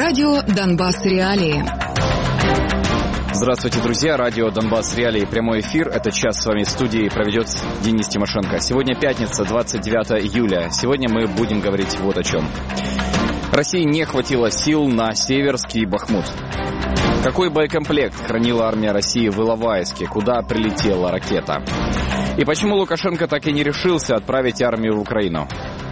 Радио «Донбасс. Реалии». Здравствуйте, друзья. Радио «Донбасс. Реалии». Прямой эфир. Этот час с вами в студии проведет Денис Тимошенко. Сегодня пятница, 29 июля. Сегодня мы будем говорить вот о чем. России не хватило сил на Северский Бахмут. Какой боекомплект хранила армия России в Иловайске? Куда прилетела ракета? И почему Лукашенко так и не решился отправить армию в Украину?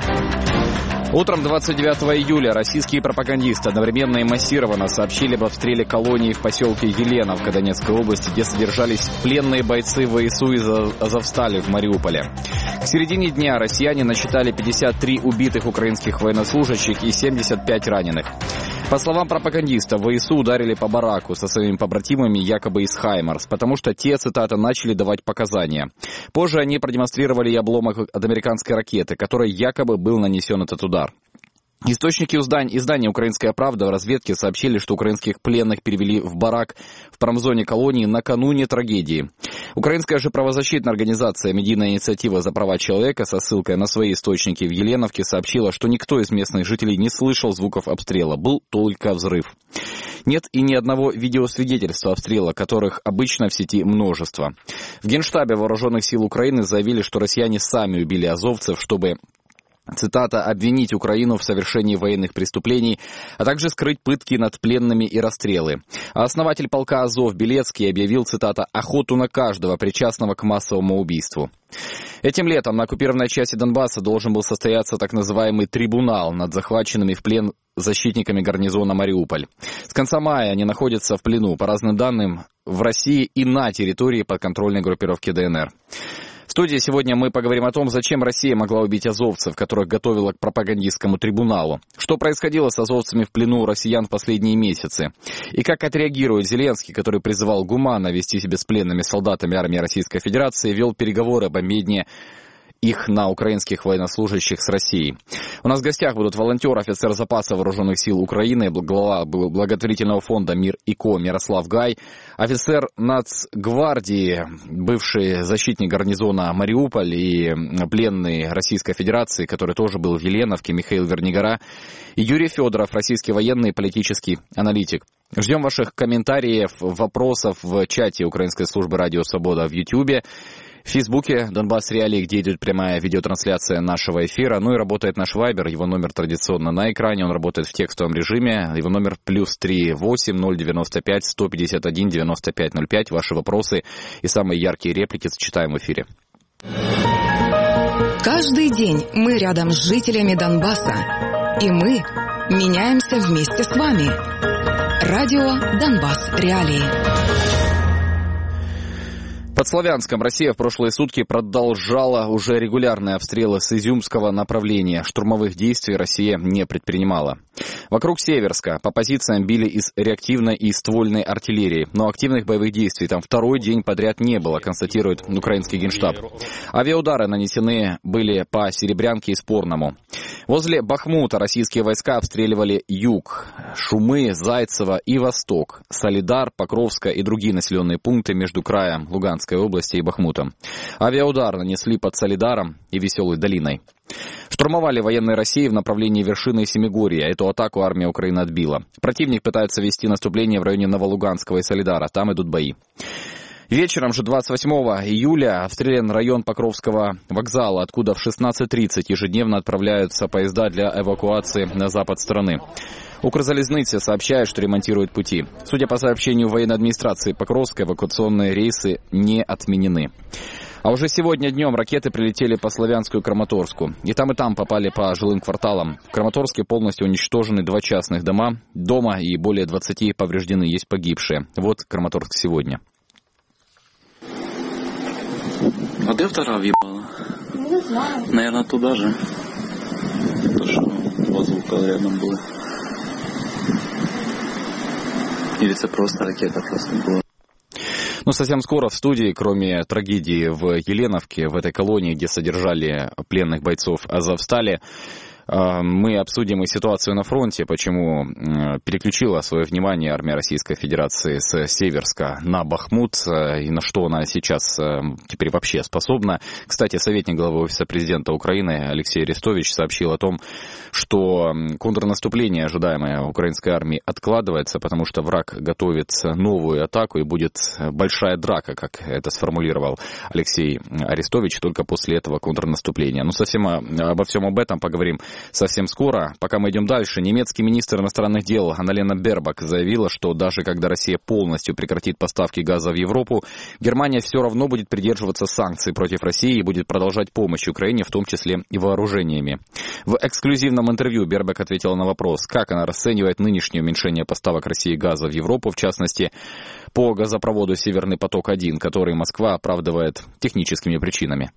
Утром 29 июля российские пропагандисты одновременно и массированно сообщили об обстреле колонии в поселке Еленовка Донецкой области, где содержались пленные бойцы ВСУ из Азовстали в Мариуполе. К середине дня россияне насчитали 53 убитых украинских военнослужащих и 75 раненых. По словам пропагандистов, ВСУ ударили по бараку со своими побратимами якобы из Хаймарс, потому что те, цитата, начали давать показания. Позже они продемонстрировали и обломок от американской ракеты, которой якобы был нанесен этот удар. Источники издания «Украинская правда» в разведке сообщили, что украинских пленных перевели в барак в промзоне колонии накануне трагедии. Украинская же правозащитная организация «Медийная инициатива за права человека» со ссылкой на свои источники в Еленовке сообщила, что никто из местных жителей не слышал звуков обстрела, был только взрыв. Нет и ни одного видеосвидетельства обстрела, которых обычно в сети множество. В Генштабе Вооруженных сил Украины заявили, что россияне сами убили азовцев, чтобы, цитата, «обвинить Украину в совершении военных преступлений, а также скрыть пытки над пленными и расстрелы». А основатель полка Азов Белецкий объявил, цитата, «охоту на каждого, причастного к массовому убийству». Этим летом на оккупированной части Донбасса должен был состояться так называемый трибунал над захваченными в плен защитниками гарнизона Мариуполь. С конца мая они находятся в плену, по разным данным, в России и на территории подконтрольной группировки ДНР. В студии сегодня мы поговорим о том, зачем Россия могла убить азовцев, которых готовила к пропагандистскому трибуналу, что происходило с азовцами в плену у россиян в последние месяцы, и как отреагирует Зеленский, который призывал гуманно вести себя с пленными солдатами армии Российской Федерации, вел переговоры об обмене их на украинских военнослужащих с Россией. У нас в гостях будут волонтер, офицер запаса Вооруженных сил Украины, глава благотворительного фонда «Мир и Ко» Мирослав Гай, офицер Нацгвардии, бывший защитник гарнизона Мариуполь и пленный Российской Федерации, который тоже был в Еленовке, Михаил Вернигора, и Юрий Федоров, российский военный и политический аналитик. Ждем ваших комментариев, вопросов в чате Украинской службы «Радио Свобода» в Ютьюбе, в Фейсбуке «Донбасс Реалии», где идет прямая видеотрансляция нашего эфира. Ну и работает наш Вайбер, его номер традиционно на экране, он работает в текстовом режиме. Его номер +3 8095 151 95 05. Ваши вопросы и самые яркие реплики зачитаем в эфире. Каждый день мы рядом с жителями Донбасса. И мы меняемся вместе с вами. Радио «Донбасс Реалии». Под Славянском Россия в прошлые сутки продолжала уже регулярные обстрелы с Изюмского направления. Штурмовых действий Россия не предпринимала. Вокруг Северска по позициям били из реактивной и ствольной артиллерии, но активных боевых действий там второй день подряд не было, констатирует украинский Генштаб. Авиаудары нанесены были по Серебрянке и Спорному. Возле Бахмута российские войска обстреливали юг, Шумы, Зайцево и Восток, Солидар, Покровская и другие населенные пункты между краем Луганской области и Бахмутом. Авиаудар нанесли под Солидаром и Веселой долиной. Штурмовали военные России в направлении вершины Семигорья. Эту атаку армия Украины отбила. Противник пытается вести наступление в районе Новолуганского и Солидара. Там идут бои. Вечером же 28 июля обстрелян район Покровского вокзала, откуда в 16:30 ежедневно отправляются поезда для эвакуации на запад страны. Укрзалезница сообщает, что ремонтирует пути. Судя по сообщению военной администрации Покровской, эвакуационные рейсы не отменены. А уже сегодня днем ракеты прилетели по Славянску и Краматорску. И там попали по жилым кварталам. В Краматорске полностью уничтожены 2 частных дома и более 20 повреждены, есть погибшие. Вот Краматорск сегодня. А де вторая въебала? Не знаю. Наверное, туда же. То, что 2 звука рядом было. Или это просто ракета была? Ну, совсем скоро в студии, кроме трагедии в Еленовке, в этой колонии, где содержали пленных бойцов Азовстали, Мы обсудим и ситуацию на фронте, почему переключила свое внимание армия Российской Федерации с Северска на Бахмут, и на что она сейчас теперь вообще способна. Кстати, советник главы Офиса президента Украины Алексей Арестович сообщил о том, что контрнаступление, ожидаемое украинской армией, откладывается, потому что враг готовит новую атаку и будет большая драка, как это сформулировал Алексей Арестович, только после этого контрнаступления. Ну, совсем обо всем об этом поговорим совсем скоро. Пока мы идем дальше, немецкий министр иностранных дел Анналена Бербак заявила, что даже когда Россия полностью прекратит поставки газа в Европу, Германия все равно будет придерживаться санкций против России и будет продолжать помощь Украине, в том числе и вооружениями. В эксклюзивном интервью Бербак ответила на вопрос, как она расценивает нынешнее уменьшение поставок России газа в Европу, в частности, по газопроводу «Северный поток-1», который Москва оправдывает техническими причинами.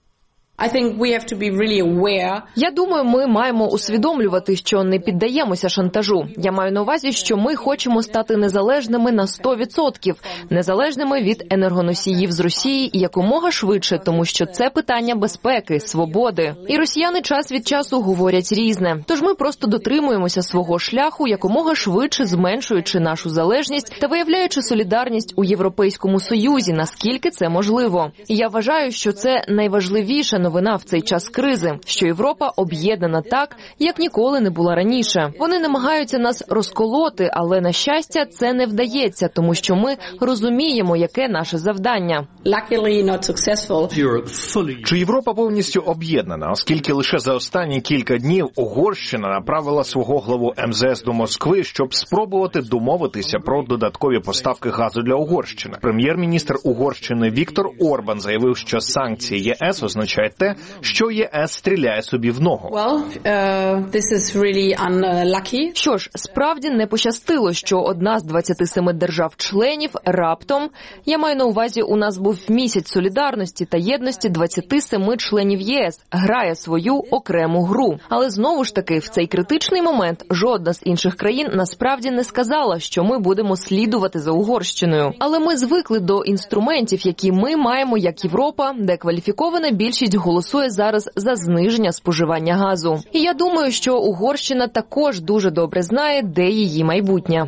Я думаю, ми маємо усвідомлювати, що не піддаємося шантажу. Я маю на увазі, що ми хочемо стати незалежними на 100%, незалежними від енергоносіїв з Росії і якомога швидше, тому що це питання безпеки, свободи. І росіяни час від часу говорять різне. Тож ми просто дотримуємося свого шляху, якомога швидше зменшуючи нашу залежність та виявляючи солідарність у Європейському Союзі, наскільки це можливо. І я вважаю, що це найважливіша новина в цей час кризи, що Європа об'єднана так, як ніколи не була раніше. Вони намагаються нас розколоти, але, на щастя, це не вдається, тому що ми розуміємо, яке наше завдання. Чи Європа повністю об'єднана, оскільки лише за останні кілька днів Угорщина направила свого главу МЗС до Москви, щоб спробувати домовитися про додаткові поставки газу для Угорщини. Прем'єр-міністр Угорщини Віктор Орбан заявив, що санкції ЄС означають те, що ЄС стріляє собі в ногу. Що ж, справді не пощастило, що одна з 27 держав-членів раптом, я маю на увазі, у нас був місяць солідарності та єдності 27 членів ЄС, грає свою окрему гру. Але знову ж таки, в цей критичний момент жодна з інших країн насправді не сказала, що ми будемо слідувати за Угорщиною. Але ми звикли до інструментів, які ми маємо як Європа, де кваліфікована більшість голосує зараз за зниження споживання газу. І я думаю, що Угорщина також дуже добре знає, де її майбутнє.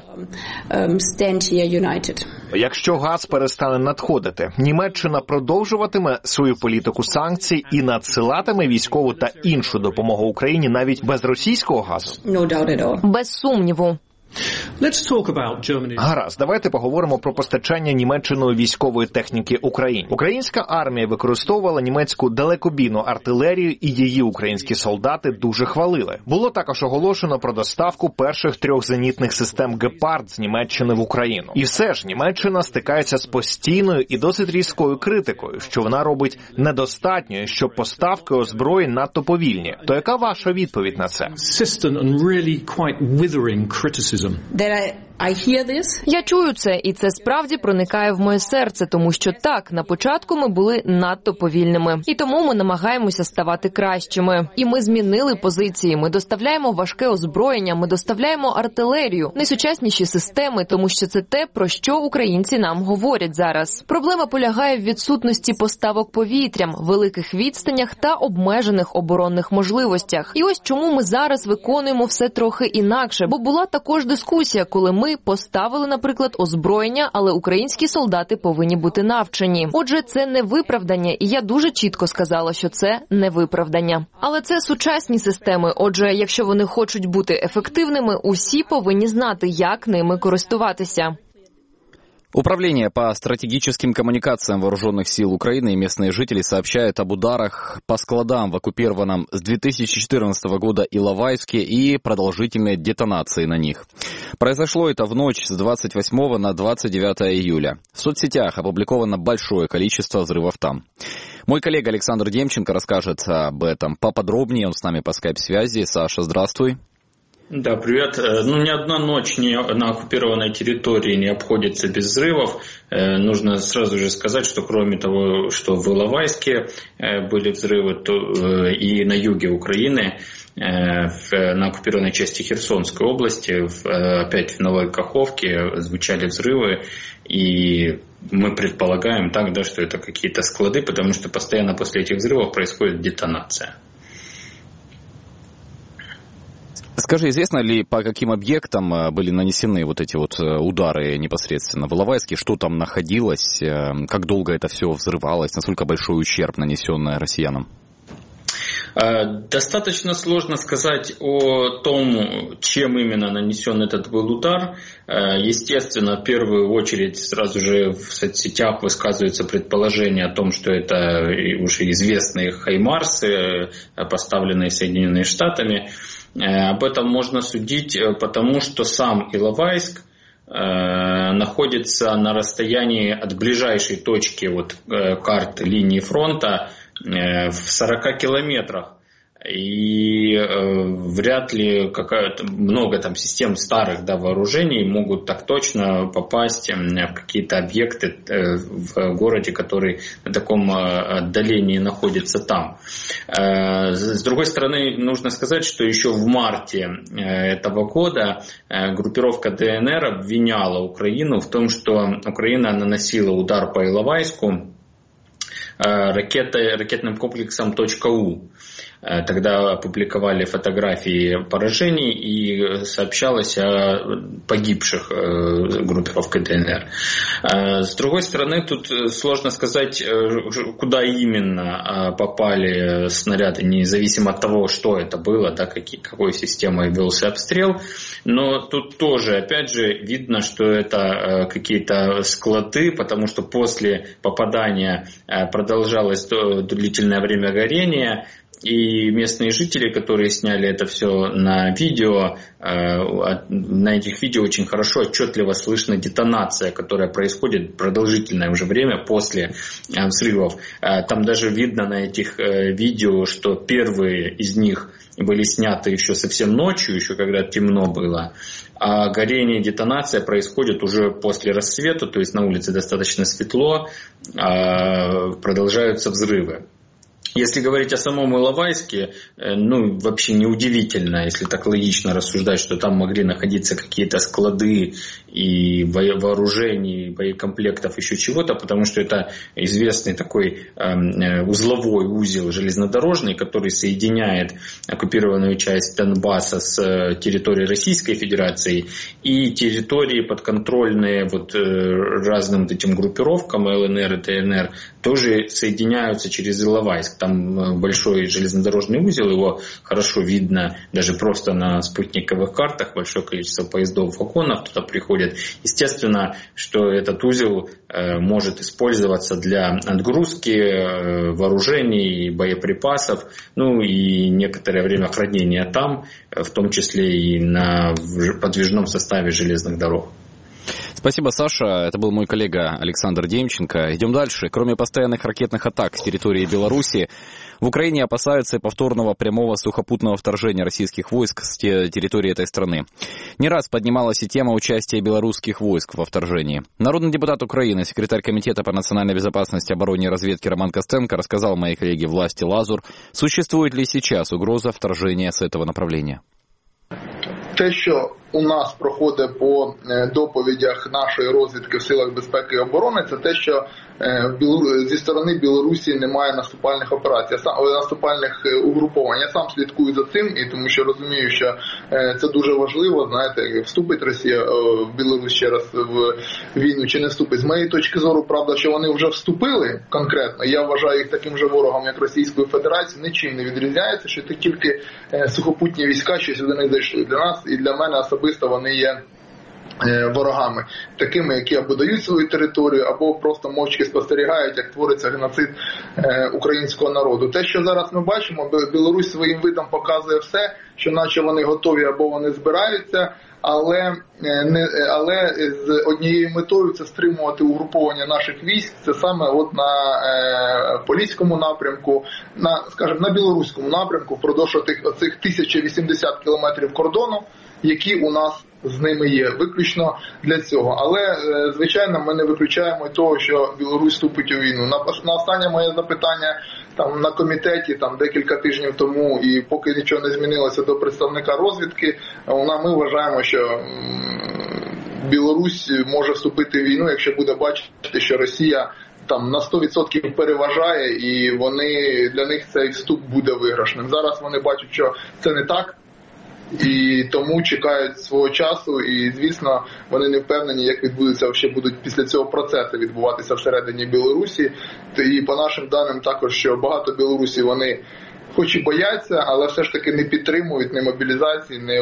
Якщо газ перестане надходити, Німеччина продовжуватиме свою політику санкцій і надсилатиме військову та іншу допомогу Україні навіть без російського газу? Без сумніву. Гаразд, давайте поговоримо про постачання Німеччиною військової техніки Україні. Українська армія використовувала німецьку далекобійну артилерію, і її українські солдати дуже хвалили. Було також оголошено про доставку перших 3 зенітних систем «Гепард» з Німеччини в Україну. І все ж Німеччина стикається з постійною і досить різкою критикою, що вона робить недостатньо, що поставки озброєнь надто повільні. То яка ваша відповідь на це? Я чую це, і це справді проникає в моє серце, тому що так, на початку ми були надто повільними. І тому ми намагаємося ставати кращими. І ми змінили позиції, ми доставляємо важке озброєння, ми доставляємо артилерію, найсучасніші системи, тому що це те, про що українці нам говорять зараз. Проблема полягає в відсутності поставок повітрям, великих відстанях та обмежених оборонних можливостях. І ось чому ми зараз виконуємо все трохи інакше, бо була також дискусія, коли ми поставили, наприклад, озброєння, але українські солдати повинні бути навчені. Отже, це не виправдання, і я дуже чітко сказала, що це не виправдання. Але це сучасні системи, отже, якщо вони хочуть бути ефективними, усі повинні знати, як ними користуватися. Управление по стратегическим коммуникациям вооруженных сил Украины и местные жители сообщают об ударах по складам в оккупированном с 2014 года Иловайске и продолжительной детонации на них. Произошло это в ночь с 28 на 29 июля. В соцсетях опубликовано большое количество взрывов там. Мой коллега Александр Демченко расскажет об этом поподробнее. Он с нами по скайп-связи. Саша, здравствуй. Да, привет. Ни одна ночь на оккупированной территории не обходится без взрывов. Нужно сразу же сказать, что кроме того, что в Иловайске были взрывы, то и на юге Украины, на оккупированной части Херсонской области, опять в Новой Каховке звучали взрывы. И мы предполагаем так, да, что это какие-то склады, потому что постоянно после этих взрывов происходит детонация. Скажи, известно ли, по каким объектам были нанесены вот эти вот удары непосредственно в Иловайске? Что там находилось? Как долго это все взрывалось? Насколько большой ущерб нанесен россиянам? Достаточно сложно сказать о том, чем именно нанесен этот был удар. Естественно, в первую очередь сразу же в соцсетях высказываются предположения о том, что это уже известные хаймарсы, поставленные Соединенными Штатами. Об этом можно судить, потому что сам Иловайск находится на расстоянии от ближайшей точки карт линии фронта в 40 километрах. И вряд ли много там систем старых вооружений могут так точно попасть в какие-то объекты в городе, который на таком отдалении находится там. С другой стороны, нужно сказать, что еще в марте этого года группировка ДНР обвиняла Украину в том, что Украина наносила удар по Иловайску ракетным комплексом .У. Тогда опубликовали фотографии поражений и сообщалось о погибших группировкой ДНР. С другой стороны, тут сложно сказать, куда именно попали снаряды, независимо от того, что это было, какой системой велся обстрел. Но тут тоже, опять же, видно, что это какие-то склады, потому что после попадания продолжалось длительное время горения. И местные жители, которые сняли это все на видео, на этих видео очень хорошо, отчетливо слышна детонация, которая происходит продолжительное уже время после взрывов. Там даже видно на этих видео, что первые из них были сняты еще совсем ночью, еще когда темно было. А горение и детонация происходит уже после рассвета, то есть на улице достаточно светло, продолжаются взрывы. Если говорить о самом Иловайске, вообще неудивительно, если так логично рассуждать, что там могли находиться какие-то склады и вооружений, боекомплектов, еще чего-то, потому что это известный такой узловой узел железнодорожный, который соединяет оккупированную часть Донбасса с территорией Российской Федерации и территории подконтрольные разным этим группировкам ЛНР и ДНР тоже соединяются через Иловайск. Там большой железнодорожный узел, его хорошо видно даже просто на спутниковых картах, большое количество поездов, вагонов туда приходит. Естественно, что этот узел может использоваться для отгрузки вооружений, боеприпасов, и некоторое время хранения там, в том числе и на подвижном составе железных дорог. Спасибо, Саша. Это был мой коллега Александр Демченко. Идем дальше. Кроме постоянных ракетных атак с территории Беларуси, в Украине опасаются повторного прямого сухопутного вторжения российских войск с территории этой страны. Не раз поднималась и тема участия белорусских войск во вторжении. Народный депутат Украины, секретарь Комитета по национальной безопасности, обороне и разведке Роман Костенко рассказал моей коллеге Власти Лазур, существует ли сейчас угроза вторжения с этого направления. Те, що у нас проходить по доповідях нашої розвідки в силах безпеки і оборони, це те, що зі сторони Білорусі немає наступальних операцій, наступальних угруповань. Я сам слідкую за цим, і тому що розумію, що це дуже важливо, знаєте, вступить Росія в Білорусь ще раз в війну чи не вступить. З моєї точки зору, правда, що вони вже вступили конкретно, я вважаю їх таким же ворогом, як Російської Федерації, нічим не відрізняється, що це тільки сухопутні війська, що сюди не зайшли. Для нас і для мене особисто вони є ворогами, такими, які або дають свою територію, або просто мовчки спостерігають, як твориться геноцид українського народу. Те, що зараз ми бачимо, Білорусь своїм видом показує все, що наче вони готові або вони збираються, але з однією метою це стримувати угруповання наших військ, це саме на Поліському напрямку, на білоруському напрямку, впродовж оцих 1080 кілометрів кордону, які у нас з ними є, виключно для цього. Але, звичайно, ми не виключаємо того, що Білорусь вступить у війну. На останнє моє запитання на комітеті декілька тижнів тому, і поки нічого не змінилося до представника розвідки, ми вважаємо, що Білорусь може вступити в війну, якщо буде бачити, що Росія на 100% переважає, і для них цей вступ буде виграшним. Зараз вони бачать, що це не так. І тому чекають свого часу, і, звісно, вони не впевнені, як відбудуться, ще будуть після цього процеси відбуватися всередині Білорусі. І по нашим даним також, що багато білорусів, вони хоч і бояться, але все ж таки не підтримують ні мобілізації, ні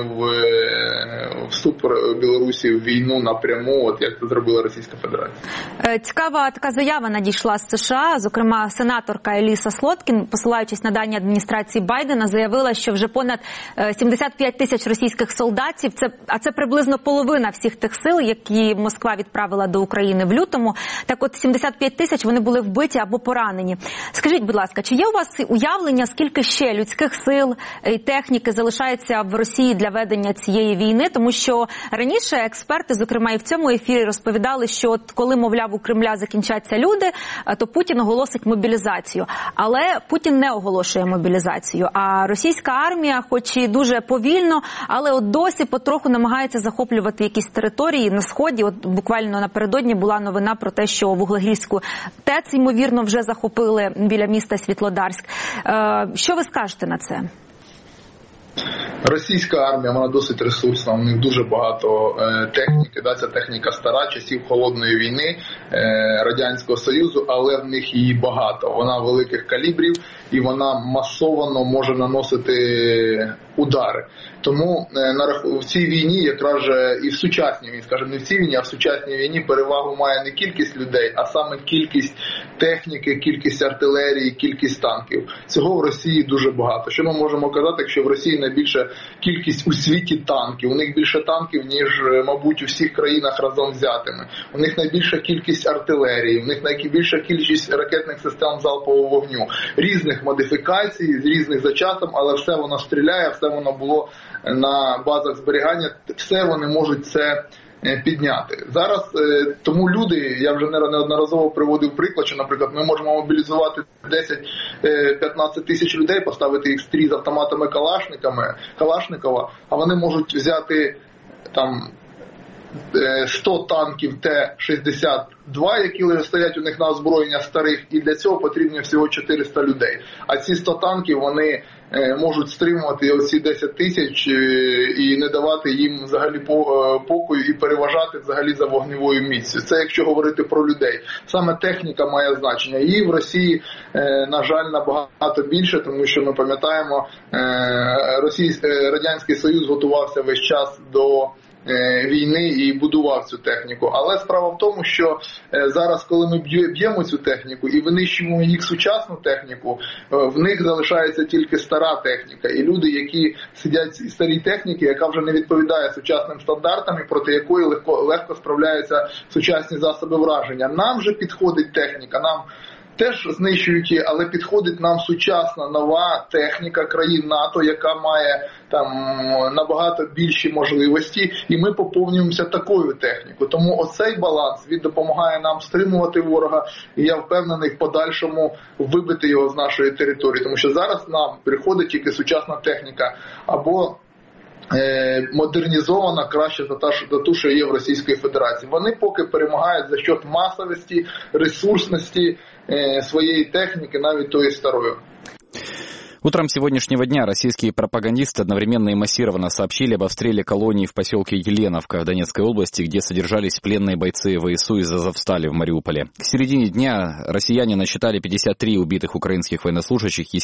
вступ Білорусі в війну напряму, от як це зробила Російська Федерація. Цікава така заява надійшла з США. Зокрема, сенаторка Еліса Слоткін, посилаючись на дані адміністрації Байдена, заявила, що вже понад 75 тисяч російських солдатів, а це приблизно половина всіх тих сил, які Москва відправила до України в лютому. Так от 75 тисяч вони були вбиті або поранені. Скажіть, будь ласка, чи є у вас уявлення, скільки ще людських сил і техніки залишається в Росії для ведення цієї війни? Тому що раніше експерти, зокрема і в цьому ефірі, розповідали, що от коли, мовляв, у Кремля закінчаться люди, то Путін оголосить мобілізацію. Але Путін не оголошує мобілізацію. А російська армія, хоч і дуже повільно, але от досі потроху намагається захоплювати якісь території на Сході. От буквально напередодні була новина про те, що Вуглегірську ТЕЦ, ймовірно, вже захопили біля міста Світлодарськ. Що ви скажете на це? Російська армія, вона досить ресурсна, у них дуже багато техніки, ця техніка стара, часів Холодної війни, Радянського Союзу, але в них її багато. Вона великих калібрів і вона масово може наносити удари. Тому в цій війні, якраз же і в сучасній війні, скажімо, не в цій війні, а в сучасній війні перевагу має не кількість людей, а саме кількість техніки, кількість артилерії, кількість танків. Цього в Росії дуже багато. Що ми можемо казати, якщо в Росії найбільша кількість у світі танків? У них більше танків, ніж, мабуть, у всіх країнах разом взятими. У них найбільша кількість артилерії, у них найбільша кількість ракетних систем залпового вогню. Різних модифікацій, з різних за часом, але все воно стріляє, все воно було на базах зберігання, все вони можуть це підняти. Зараз тому люди, я вже неодноразово приводив приклад, що, наприклад, ми можемо мобілізувати 10-15 тисяч людей, поставити їх стрій з автоматами Калашникова, а вони можуть взяти там 100 танків Т-62, які стоять у них на озброєння старих, і для цього потрібно всього 400 людей. А ці 100 танків, вони можуть стримувати оці 10 тисяч і не давати їм взагалі покою і переважати взагалі за вогневою міцю. Це якщо говорити про людей. Саме техніка має значення. Її в Росії, на жаль, набагато більше, тому що ми пам'ятаємо, Радянський Союз готувався весь час до війни і будував цю техніку. Але справа в тому, що зараз, коли ми б'ємо цю техніку і винищуємо їх сучасну техніку, в них залишається тільки стара техніка. І люди, які сидять в старій техніці, яка вже не відповідає сучасним стандартам і проти якої легко справляються сучасні засоби враження. Нам же підходить техніка, нам теж знищують її, але підходить нам сучасна, нова техніка країн НАТО, яка має там набагато більші можливості, і ми поповнюємося такою технікою. Тому оцей баланс, він допомагає нам стримувати ворога, і я впевнений в подальшому вибити його з нашої території. Тому що зараз нам приходить тільки сучасна техніка, або модернізована краще за ту, що є в Російській Федерації. Вони поки перемагають за счет масовості, ресурсності своєї техніки, навіть тої старої. Утром сегодняшнего дня российские пропагандисты одновременно и массированно сообщили об обстреле колонии в поселке Еленовка в Донецкой области, где содержались пленные бойцы ВСУ из Азовстали в Мариуполе. К середине дня россияне насчитали 53 убитых украинских военнослужащих и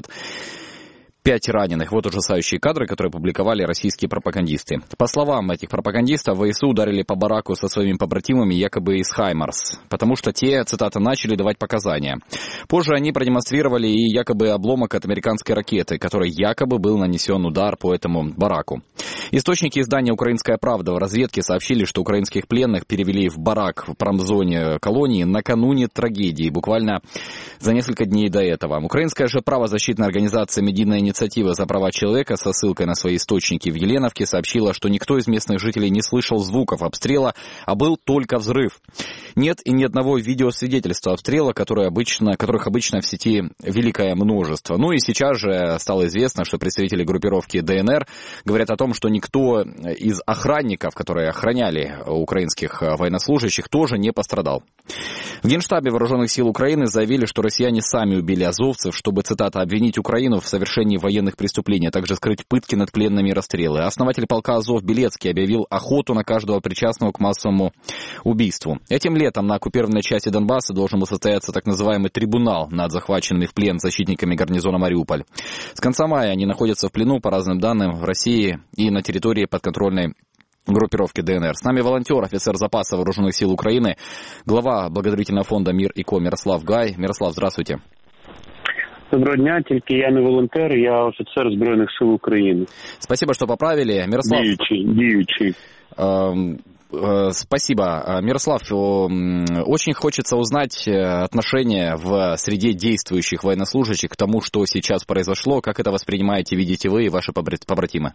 75 раненых. Вот ужасающие кадры, которые публиковали российские пропагандисты. По словам этих пропагандистов, ВСУ ударили по бараку со своими побратимами якобы из Хаймарс, потому что те, цитата, начали давать показания. Позже они продемонстрировали и якобы обломок от американской ракеты, которой якобы был нанесен удар по этому бараку. Источники издания «Украинская правда» в разведке сообщили, что украинских пленных перевели в барак в промзоне колонии накануне трагедии, буквально за несколько дней до этого. Украинская же правозащитная организация «Медийная инициатива за права человека» со ссылкой на свои источники в Еленовке сообщила, что никто из местных жителей не слышал звуков обстрела, а был только взрыв. Нет и ни одного видеосвидетельства обстрела, которых обычно в сети великое множество. Ну и сейчас же стало известно, что представители группировки ДНР говорят о том, что никто из охранников, которые охраняли украинских военнослужащих, тоже не пострадал. В Генштабе Вооруженных сил Украины заявили, что россияне сами убили азовцев, чтобы, цитата, обвинить Украину в совершении военных преступлений, а также скрыть пытки над пленными и расстрелы. Основатель полка Азов Белецкий объявил охоту на каждого причастного к массовому убийству. Этим летом на оккупированной части Донбасса должен был состояться так называемый трибунал над захваченными в плен защитниками гарнизона Мариуполь. С конца мая они находятся в плену, по разным данным, в России и на территории подконтрольной группировки ДНР. С нами волонтер, офицер запаса Вооруженных сил Украины, глава благотворительного фонда «Мир и Ко» Мирослав Гай. Мирослав, здравствуйте. Доброго дня, тільки я не волонтер, я офіцер Збройних сил України. Спасибо, что поправили. Мирослав... Діючий. Спасибо. Мирослав, очень хочется узнать отношение в среде действующих военнослужащих к тому, что сейчас произошло. Как это воспринимаете, видите вы и ваши побратимы?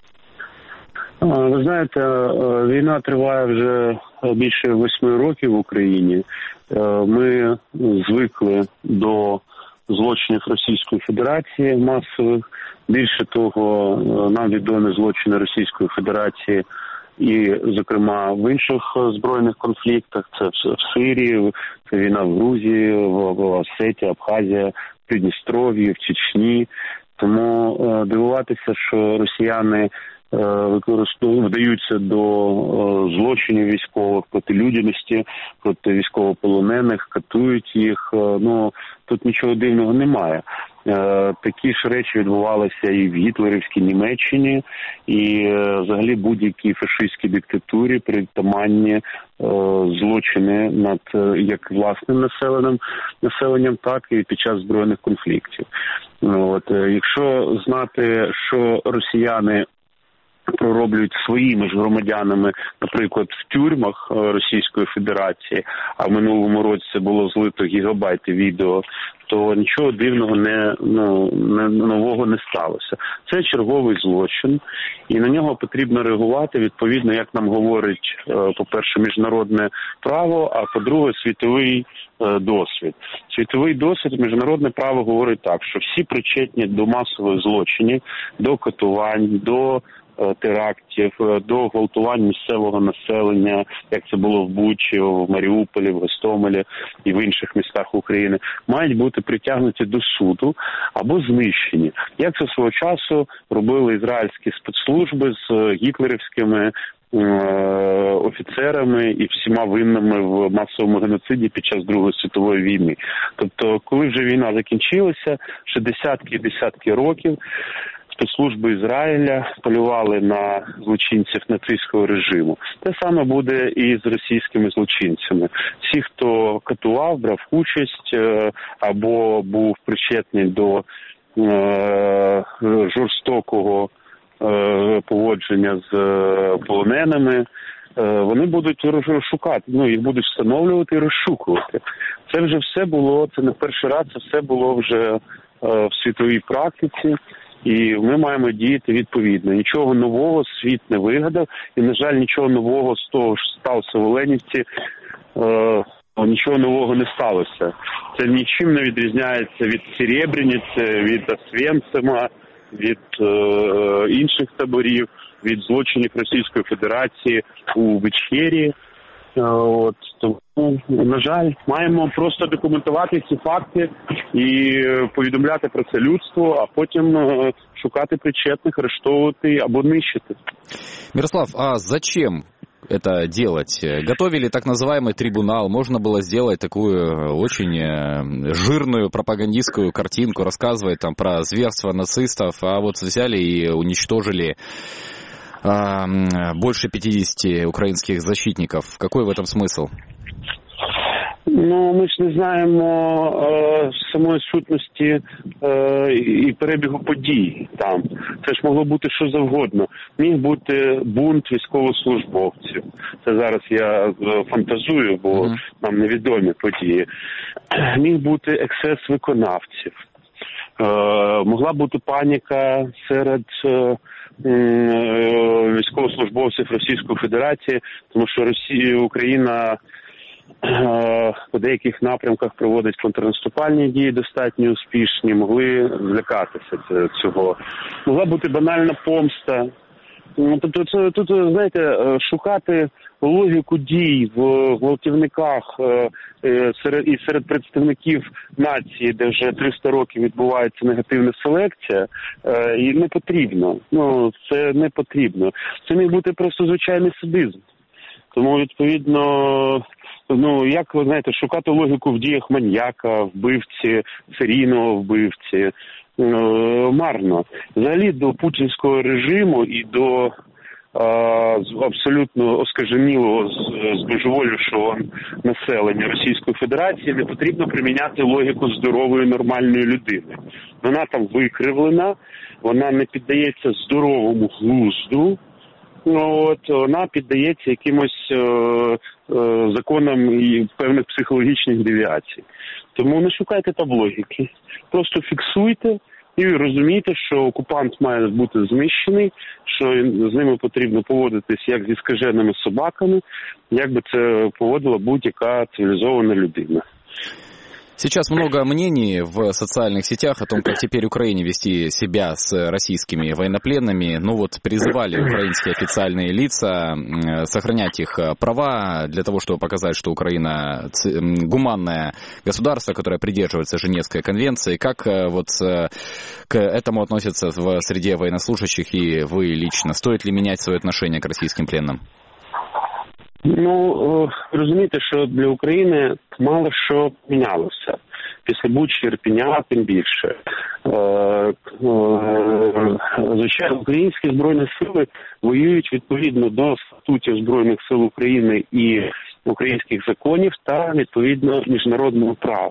Ви знаєте, війна триває вже більше 8 років в Україні. Ми звикли до злочинів Російської Федерації масових. Більше того, нам відомі злочини Російської Федерації і, зокрема, в інших збройних конфліктах. Це в Сирії, це війна в Грузії, в Осетії, Абхазії, в Придністров'ї, в Чечні. Тому дивуватися, що росіяни вдаються до злочинів військових проти людяності, проти військовополонених, катують їх. Тут нічого дивного немає. Такі ж речі відбувалися і в гітлерівській Німеччині, і взагалі будь-якій фашистській диктатурі притаманні злочини над як власним населенням, так і під час збройних конфліктів. Якщо знати, що росіяни пророблюють своїми ж громадянами, наприклад, в тюрмах Російської Федерації, а в минулому році це було злито гігабайти відео, то нічого дивного нового не сталося. Це черговий злочин, і на нього потрібно реагувати відповідно, як нам говорить, по-перше, міжнародне право, а по-друге, світовий досвід. Світовий досвід, міжнародне право говорить так, що всі причетні до масових злочинів, до катувань, до терактів, до гвалтувань місцевого населення, як це було в Бучі, в Маріуполі, в Гостомелі і в інших містах України, мають бути притягнуті до суду або знищені. Як це свого часу робили ізраїльські спецслужби з гітлерівськими офіцерами і всіма винними в масовому геноциді під час Другої світової війни. Тобто, коли вже війна закінчилася, ще десятки і десятки років спецслужби Ізраїля полювали на злочинців нацистського режиму. Те саме буде і з російськими злочинцями. Всі, хто катував, брав участь або був причетний до жорстокого поводження з полоненими, вони будуть шукати, їх будуть встановлювати і розшукувати. Це вже все було, це не перший раз, це все було вже в світовій практиці. І ми маємо діяти відповідно. Нічого нового світ не вигадав. І, на жаль, нічого нового з того, що сталося в Оленівці, нічого нового не сталося. Це нічим не відрізняється від Серебряниці, від Освенцима, від інших таборів, від злочинів Російської Федерації у Ічкерії. Тому, на жаль, маємо просто документувати ці факти і повідомляти про це людству, а потім шукати причетних, арештовувати або нищити. Мирослав, а зачем это делать? Готовили так называемый трибунал, можно было сделать такую очень жирную пропагандистскую картинку, рассказывать там про зверство нацистов, а вот взяли и уничтожили больше 50 украинских защитников. Какой в этом смысл? Ми ж не знаємо самої сутності і перебігу подій там. Це ж могло бути що завгодно. Міг бути бунт військовослужбовців. Це зараз я фантазую, бо нам невідомі події. Міг бути екцес виконавців. Могла бути паніка серед військовослужбовців Російської Федерації, тому що Україна по деяких напрямках проводить контрнаступальні дії достатньо успішні, могли злякатися цього. Могла бути банальна помста. Тобто тут, знаєте, шукати логіку дій в гвалтівниках серед представників нації, де вже 300 років відбувається негативна селекція, і не потрібно. Це не потрібно. Це міг бути просто звичайний садизм. Тому, відповідно, як ви знаєте, шукати логіку в діях маньяка, вбивці, серійного вбивці, марно. Взагалі до путінського режиму і до абсолютно оскаженілого, збожеволівшого населення Російської Федерації не потрібно приміняти логіку здорової, нормальної людини. Вона там викривлена, вона не піддається здоровому глузду, вона піддається якимось законам і певних психологічних девіацій. Тому не шукайте там логіки. Просто фіксуйте і розумійте, що окупант має бути знищений, що з ними потрібно поводитись як зі скаженими собаками, як би це поводила будь-яка цивілізована людина. Сейчас много мнений в социальных сетях о том, как теперь Украине вести себя с российскими военнопленными. Призывали украинские официальные лица сохранять их права для того, чтобы показать, что Украина гуманное государство, которое придерживается Женевской конвенции. Как к этому относятся в среде военнослужащих и вы лично? Стоит ли менять свое отношение к российским пленным? Розумієте, що для України мало що мінялося. Після Бучі, Ірпеня, тим більше. Звичайно, українські Збройні Сили воюють відповідно до статутів Збройних Сил України і українських законів та, відповідно, міжнародного права.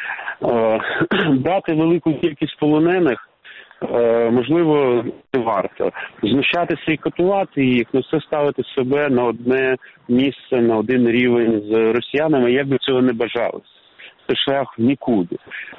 Брати велику кількість полонених можливо, не варто. Знущатися і катувати їх, це ставити себе на одне місце, на один рівень з росіянами, як би цього не бажалося. Це шлях в нікуди.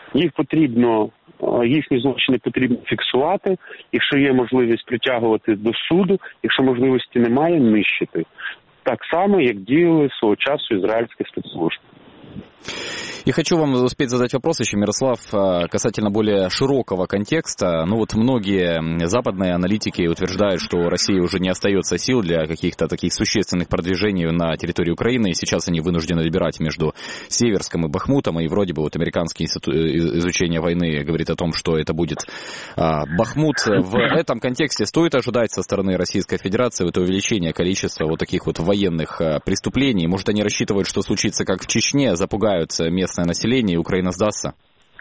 Їхні злочини потрібно фіксувати, якщо є можливість притягувати до суду, якщо можливості немає, нищити. Так само, як діяли свого часу ізраїльські спецслужби. И хочу вам успеть задать вопрос еще, Мирослав, касательно более широкого контекста. Многие западные аналитики утверждают, что России уже не остается сил для каких-то таких существенных продвижений на территории Украины, и сейчас они вынуждены выбирать между Северском и Бахмутом, и вроде бы Американский институт изучения войны говорит о том, что это будет Бахмут. В этом контексте стоит ожидать со стороны Российской Федерации увеличения количества таких военных преступлений? Может, они рассчитывают, что случится как в Чечне, запугают местное население, и Украина сдастся?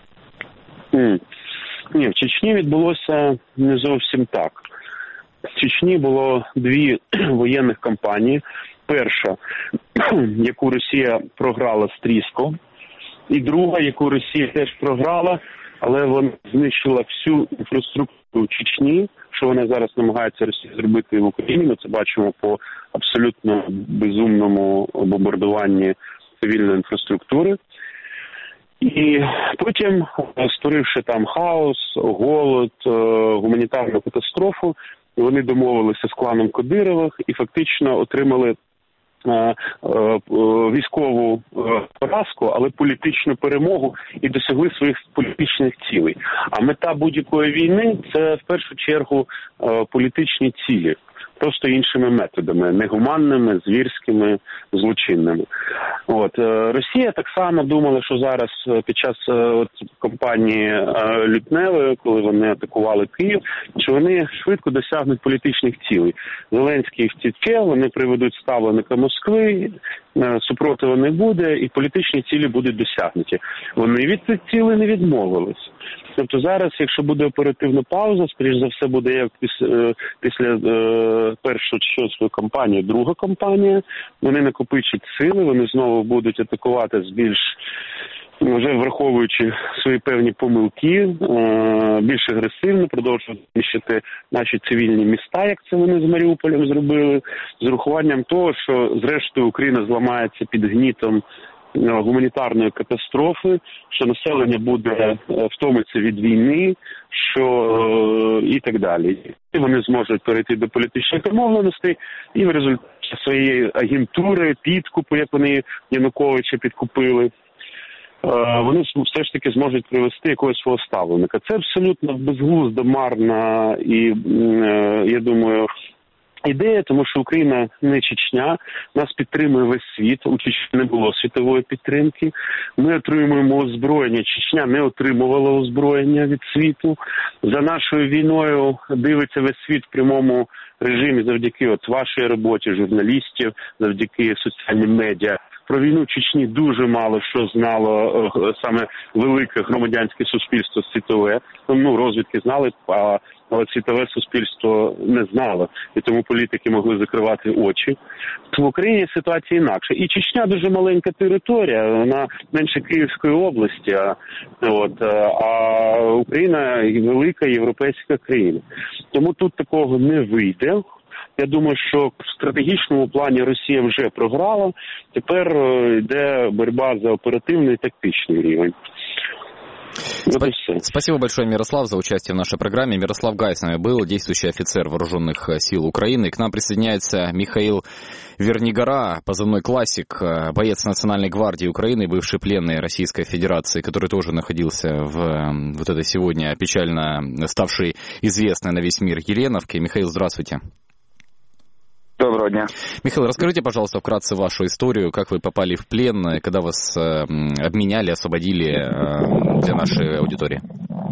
Ні, в Чечні відбулося не зовсім так. В Чечні було дві воєнних кампанії. Перша, яку Росія програла з тріском, і друга, яку Росія теж програла, але вона знищила всю інфраструктуру Чечні, що вона зараз намагається Росія зробити в Україні. Ми це бачимо по абсолютно безумному бомбардуванні цивільної інфраструктури. І потім, створивши там хаос, голод, гуманітарну катастрофу, вони домовилися з кланом Кадирових і фактично отримали військову поразку, але політичну перемогу і досягли своїх політичних цілей. А мета будь-якої війни – це в першу чергу політичні цілі. Просто іншими методами, негуманними, звірськими, злочинними. Росія так само думала, що зараз під час кампанії лютневої, коли вони атакували Київ, що вони швидко досягнуть політичних цілей. Зеленський втіче, вони приведуть ставленика Москви, супротиву не буде і політичні цілі будуть досягнуті. Вони від цих цілей не відмовились. Тобто зараз, якщо буде оперативна пауза, скоріш за все буде як після першої свою кампанію, друга кампанія, вони накопичать сили, вони знову будуть атакувати вже враховуючи свої певні помилки, більш агресивно, продовжують знищити наші цивільні міста, як це вони з Маріуполем зробили, з урахуванням того, що зрештою Україна зламається під гнітом гуманітарної катастрофи, що населення буде втомиться від війни, і так далі. І вони зможуть перейти до політичних домовленостей, і в результаті своєї агентури, підкупу, як вони Януковича підкупили, вони все ж таки зможуть привести якогось свого ставленика. Це абсолютно безглуздо, марна і, я думаю, ідея, тому що Україна не Чечня, нас підтримує весь світ, у Чечні не було світової підтримки, ми отримуємо озброєння, Чечня не отримувала озброєння від світу, за нашою війною дивиться весь світ в прямому режимі завдяки вашій роботі, журналістів, завдяки соціальним медіа. Про війну в Чечні дуже мало що знало саме велике громадянське суспільство світове. Розвідки знали, але світове суспільство не знало. І тому політики могли закривати очі. В Україні ситуація інакша. І Чечня дуже маленька територія, вона менше Київської області, а Україна велика європейська країна. Тому тут такого не вийде. Я думаю, що в стратегічному плані Росія вже програла. Тепер йде боротьба за оперативний і тактичний рівень. Спасибо большое, Мирослав, за участие в нашей программе. Мирослав Гай с нами был, действующий офицер Вооруженных сил Украины. К нам присоединяется Михаил Вернигора, позывной «Классик», боец Национальной гвардии Украины, бывший пленный Российской Федерации, который тоже находился в вот этой сегодня печально ставшей известной на весь мир Еленовке. Михаил, здравствуйте. Доброго дня. Михаил, расскажите, пожалуйста, вкратце вашу историю, как вы попали в плен, когда вас обменяли, освободили для нашей аудитории.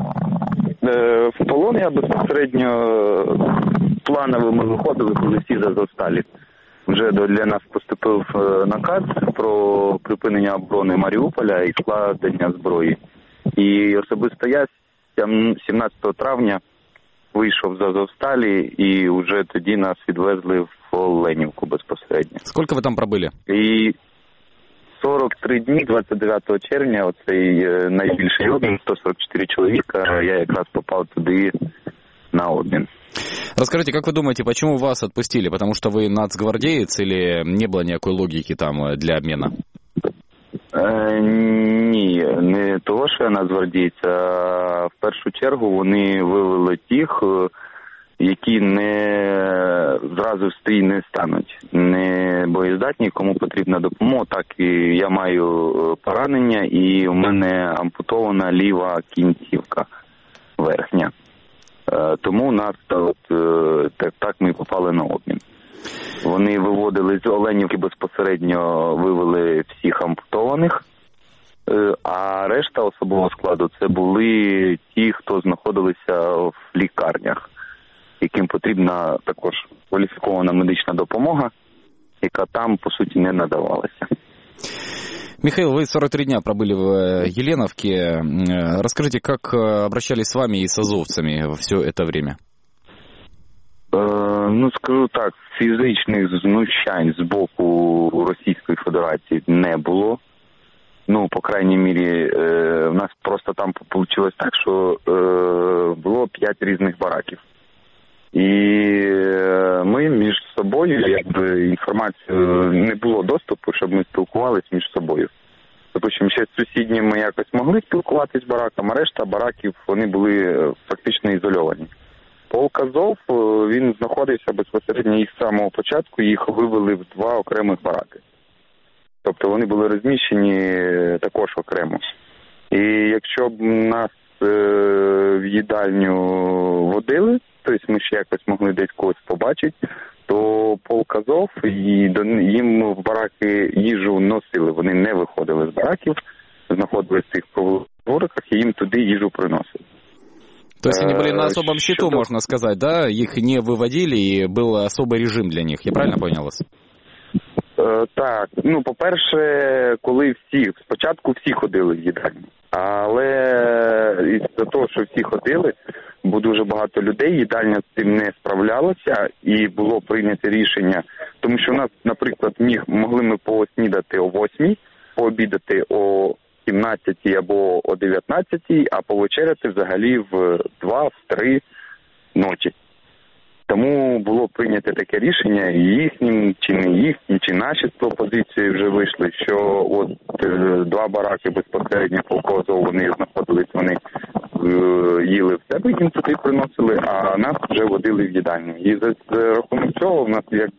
В полон я безпосередньо планово виходили, коли всі зазосталі. Вже для нас поступив наказ про припинення оборони Маріуполя і складення зброї. І особисто я 17 травня вийшов з Азовсталі, і вже тоді нас відвезли в Оленівку безпосередньо. Скільки ви там пробили? І 43 дні, 29 червня, оцей найбільший обмін, 144 чоловіка, я якраз попав туди на обмін. Расскажите, как вы думаете, почему вас отпустили? Потому что вы нацгвардеец или не было никакой логики там для обмена? Ні, не того, що я нацгвардієць, а в першу чергу вони вивели тих, які не зразу в стрій не стануть, не боєздатні, кому потрібна допомога. Так і я маю поранення, і в мене ампутована ліва кінцівка верхня. Тому нас так ми попали на обмін. Вони виводили з Оленівки безпосередньо, вивели всіх ампутованих, а решта особового складу це були ті, хто знаходилися в лікарнях, яким потрібна також кваліфікована медична допомога, яка там, по суті, не надавалася. Михаил, вы 43 дня пробыли в Еленовке. Расскажите, как обращались с вами и с азовцами все это время? Скажу так, фізичних знущань з боку Російської Федерації не було. По крайній мірі, в нас просто там вийшло так, що було 5 різних бараків. І ми між собою, інформацію не було доступу, щоб ми спілкувалися між собою. Допустим, ще з сусідніми якось могли спілкуватися з бараком, а решта бараків, вони були фактично ізольовані. Полк Азов, він знаходився безпосередньо їх з самого початку, їх вивели в 2 окремих бараки. Тобто вони були розміщені також окремо. І якщо б нас в їдальню водили, тобто ми ще якось могли десь когось побачити, то полк Азов, їм в бараки їжу носили, вони не виходили з бараків, знаходилися в цих двориках і їм туди їжу приносили. То есть они были на особом счету, можно сказать, да? Их не выводили, и был особый режим для них. Я правильно понял вас? Так. По-перше, коли спочатку всі ходили в їдальню. Але із-за того, що всі ходили, бо дуже багато людей, їдальня з цим не справлялася, і було прийнято рішення, тому що в нас, наприклад, могли ми поснідати о 8, пообідати о 17 або о 19, а повечеряти взагалі в 2-3 ночі. Тому було прийнято таке рішення, і їхнім, чи не їхнім, чи наші з пропозиції вже вийшли, що от 2 бараки безпосередньо полку Азов, вони знаходились, вони їли в себе, їм туди приносили, а нас вже водили в їдальню. І за рахунок цього в нас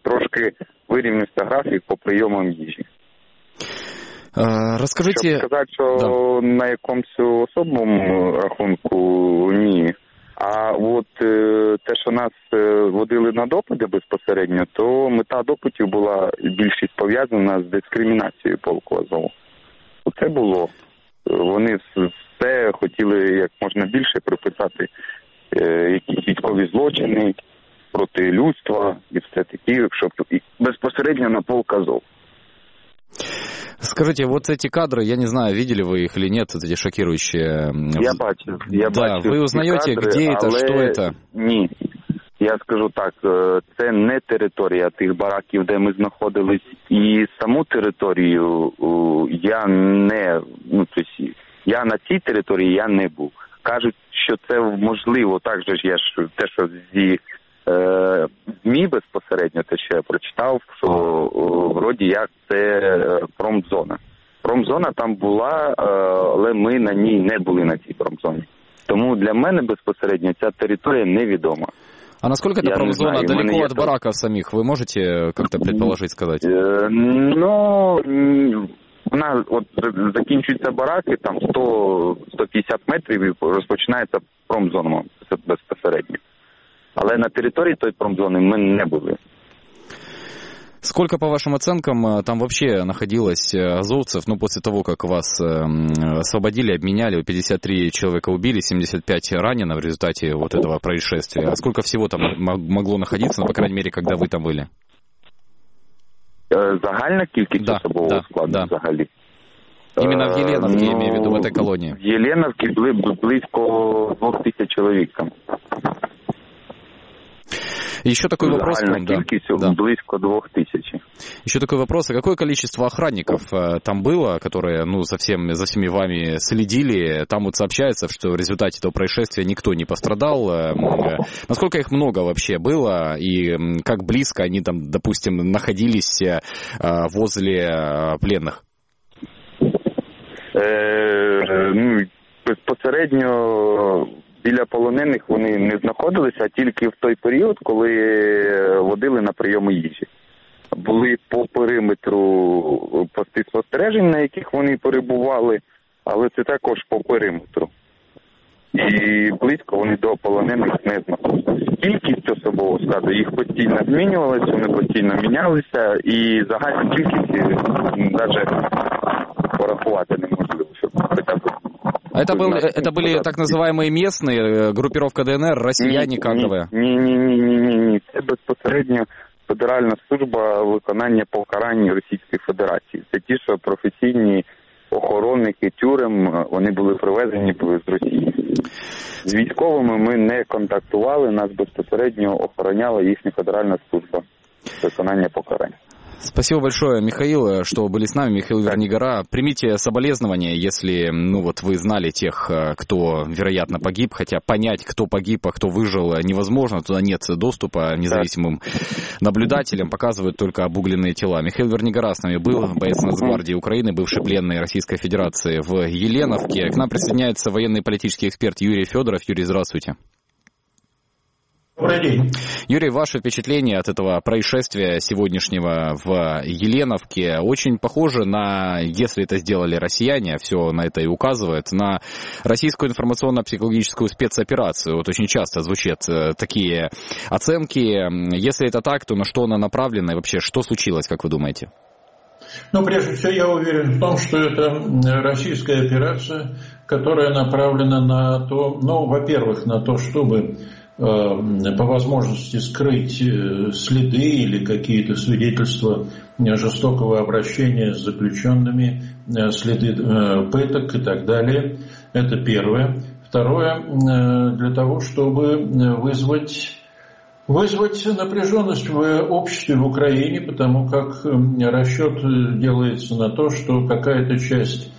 трошки вирівнявся графік по прийомам їжі. Розкажіть... Щоб сказати, що на якомусь особливому рахунку ні. А от те, що нас водили на допити безпосередньо, то мета допитів була більшість пов'язана з дискримінацією полку Азов. Це було. Вони все хотіли як можна більше приписати якісь військові злочини проти людства и все таки, щоб безпосередньо на полк Азов. Скажите, вот эти кадры, я не знаю, видели вы их или нет, вот эти шокирующие. Я бачив. Да, ви узнаєте, де це, що це? Ні. Я скажу так, це не територія тих бараків, де ми знаходились, і саму територію я не, я на цій території я не був. Кажуть, що це можливо, так же ж я ж те, що зі ЗМІ безпосередньо, те, що я прочитав, що вроді як це промзона. Промзона там була, але ми на ній не були на цій промзоні. Тому для мене безпосередньо ця територія невідома. А насколько эта промзона далеко от бараков самих? Вы можете как-то предположить, сказать? Ну, вона, от закінчуються бараки, там 100-150 метрів і розпочинається промзона безпосередньо. Але на території той промзони ми не були. Сколько, по вашим оценкам, там вообще находилось азовцев, ну, после того, как вас освободили, обменяли, 53 человека убили, 75 ранено в результате вот этого происшествия. А сколько всего там могло находиться, ну, по крайней мере, когда вы там были? Загальна кількість особового складу взагалі? Именно в Еленовке, я имею в виду, в этой колонии. В Еленовке близко 2000 человек там. Еще такой вопрос. Да. Близко 2000. Еще такой вопрос. А какое количество охранников там было, которые, ну, за всеми вами следили? Там вот сообщается, что в результате этого происшествия никто не пострадал. Насколько их много вообще было? И как близко они там, допустим, находились возле пленных? Безпосередньо біля полонених вони не знаходилися, а тільки в той період, коли водили на прийоми їжі. Були по периметру пости спостережень, на яких вони перебували, але це також по периметру. І близько вони до полонених не знаходилися. Кількість особового складу їх постійно змінювалася, вони постійно мінялися, і загальну кількість навіть порахувати неможливо, щоб хоча б. Это были так называемые местные, группировка ДНР, россияне кадровые? Ні. Це безпосередньо Федеральна служба виконання покарань Російської Федерації. Це ті, що професійні охоронники тюрем, вони були привезені з Росії. З військовими ми не контактували, нас безпосередньо охороняла їхня Федеральна служба виконання покарань. Спасибо большое, Михаил, что были с нами. Михаил Вернигора. Примите соболезнования, если, ну вот, вы знали тех, кто, вероятно, погиб, хотя понять, кто погиб, а кто выжил, невозможно. Туда нет доступа независимым наблюдателям, показывают только обугленные тела. Михаил Вернигора с нами был, боец Нацгвардии Украины, бывший пленный Российской Федерации в Еленовке. К нам присоединяется военный и политический эксперт Юрий Федоров. Юрий, здравствуйте. Добрый день. Юрий, ваше впечатление от этого происшествия сегодняшнего в Еленовке очень похоже на, если это сделали россияне, все на это и указывает, на российскую информационно-психологическую спецоперацию. Вот очень часто звучат такие оценки. Если это так, то на что она направлена и вообще что случилось, как вы думаете? Ну, прежде всего, я уверен в том, что это российская операция, которая направлена на то, ну, во-первых, на то, чтобы по возможности скрыть следы или какие-то свидетельства жестокого обращения с заключенными, следы пыток и так далее. Это первое. Второе, для того, чтобы вызвать напряженность в обществе в Украине, потому как расчет делается на то, что какая-то часть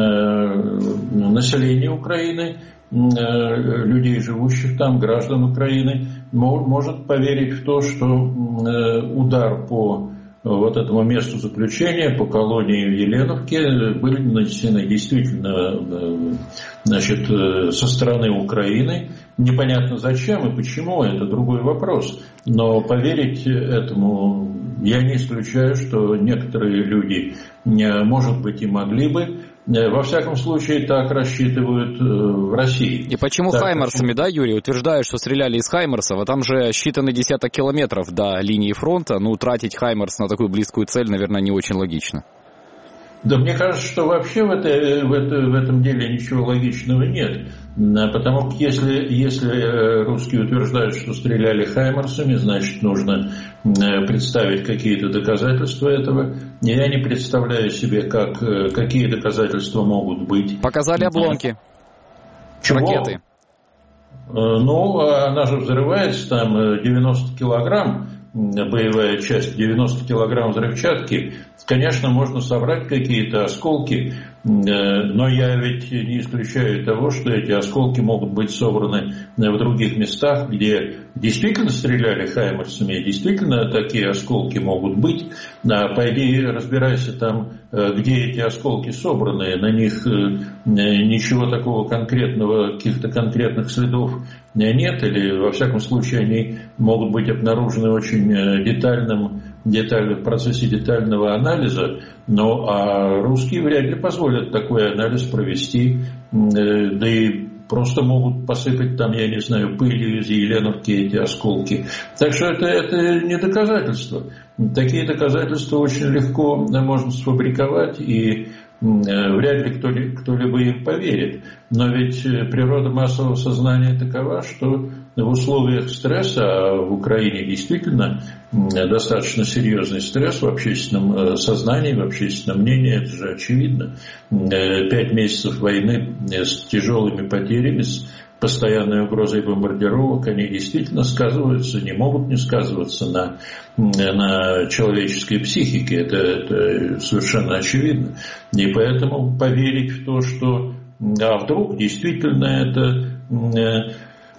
населения Украины, людей, живущих там, граждан Украины, может поверить в то, что удар по вот этому месту заключения, по колонии в Еленовке, были нанесены действительно, значит, со стороны Украины. Непонятно зачем и почему, это другой вопрос. Но поверить этому Я не исключаю, что некоторые люди, может быть, и могли бы. Во всяком случае, так рассчитывают в России. И почему так, хаймерсами, да, Юрий, утверждают, что стреляли из хаймерсов, а там же считанный десяток километров до линии фронта, тратить хаймерс на такую близкую цель, наверное, не очень логично. Да мне кажется, что вообще в этом деле ничего логичного нет. Потому что если русские утверждают, что стреляли хаймерсами, значит, нужно представить какие-то доказательства этого. Я не представляю себе, какие доказательства могут быть. Показали обломки. Чего? Ракеты. Она же взрывается, там 90 килограмм. Боевая часть, 90 килограмм взрывчатки. Конечно, можно собрать какие-то осколки, но я ведь не исключаю того, что эти осколки могут быть собраны в других местах, где действительно стреляли хаймерсами, действительно такие осколки могут быть. Пойди разбирайся там, где эти осколки собраны, на них ничего такого конкретного, каких-то конкретных следов нет, или во всяком случае они могут быть обнаружены очень в процессе детального анализа, а русские вряд ли позволят такой анализ провести, да и просто могут посыпать там, я не знаю, пылью из Еленовки эти осколки. Так что это не доказательство. Такие доказательства очень легко можно сфабриковать, и вряд ли кто-либо им поверит. Но ведь природа массового сознания такова, что в условиях стресса, а в Украине действительно достаточно серьезный стресс в общественном сознании, в общественном мнении, это же очевидно. 5 месяцев войны с тяжелыми потерями, с постоянной угрозой бомбардировок, они действительно сказываются, не могут не сказываться на человеческой психике. Это совершенно очевидно. И поэтому поверить в то, что вдруг действительно это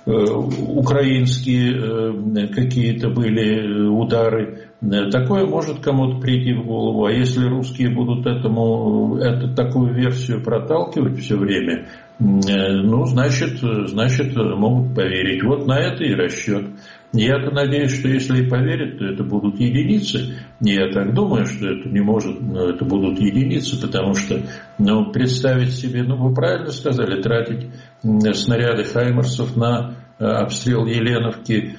украинские какие-то были удары, такое может кому-то прийти в голову. А если русские будут такую версию проталкивать все время, значит могут поверить. Вот на это и расчет. Я-то надеюсь, что если и поверят, то это будут единицы. Я так думаю, что это будут единицы, потому что, представить себе, вы правильно сказали, тратить снаряды хаймерсов на обстрел Еленовки,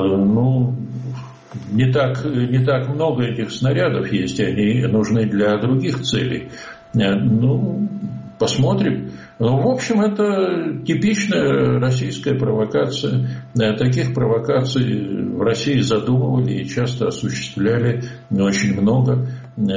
не так много этих снарядов есть, они нужны для других целей. Посмотрим. В общем, это типичная российская провокация. Таких провокаций в России задумывали и часто осуществляли очень много.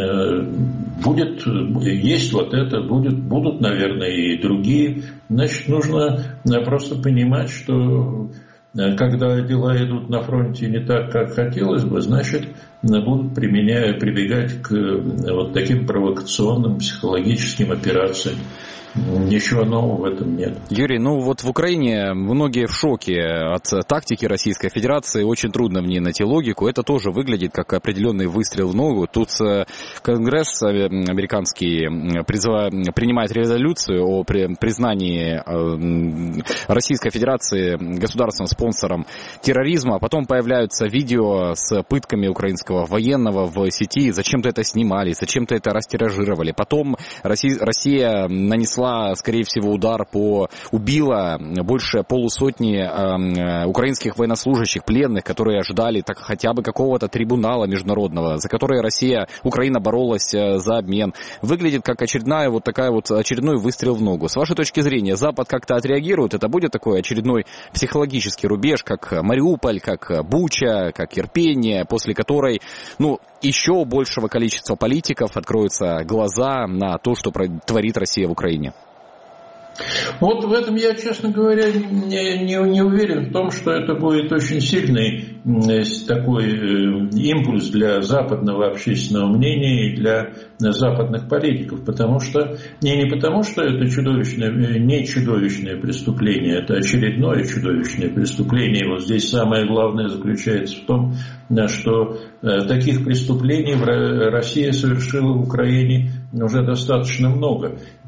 Есть вот это, будут, наверное, и другие. Значит, нужно просто понимать, что когда дела идут на фронте не так, как хотелось бы, значит, будут прибегать к вот таким провокационным психологическим операциям. Ничего нового в этом нет. Юрий, в Украине многие в шоке от тактики Российской Федерации. Очень трудно в ней найти логику. Это тоже выглядит как определенный выстрел в ногу. Тут Конгресс американский принимает резолюцию о признании Российской Федерации государственным спонсором терроризма. Потом появляются видео с пытками украинского военного в сети. Зачем-то это снимали, зачем-то это растиражировали. Потом Россия нанесла, скорее всего, убила больше полусотни украинских военнослужащих, пленных, которые ожидали хотя бы какого-то трибунала международного, за который Украина боролась за обмен. Выглядит как очередной выстрел в ногу. С вашей точки зрения, Запад как-то отреагирует? Это будет такой очередной психологический рубеж, как Мариуполь, как Буча, как Ирпень, после которой, еще большего количества политиков откроются глаза на то, что творит Россия в Украине? Вот в этом я, честно говоря, не уверен в том, что это будет очень сильный такой импульс для западного общественного мнения и для западных политиков, потому что не потому, что это не чудовищное преступление, это очередное чудовищное преступление. И вот здесь самое главное заключается в том, что таких преступлений Россия совершила в Украине уже достаточно много.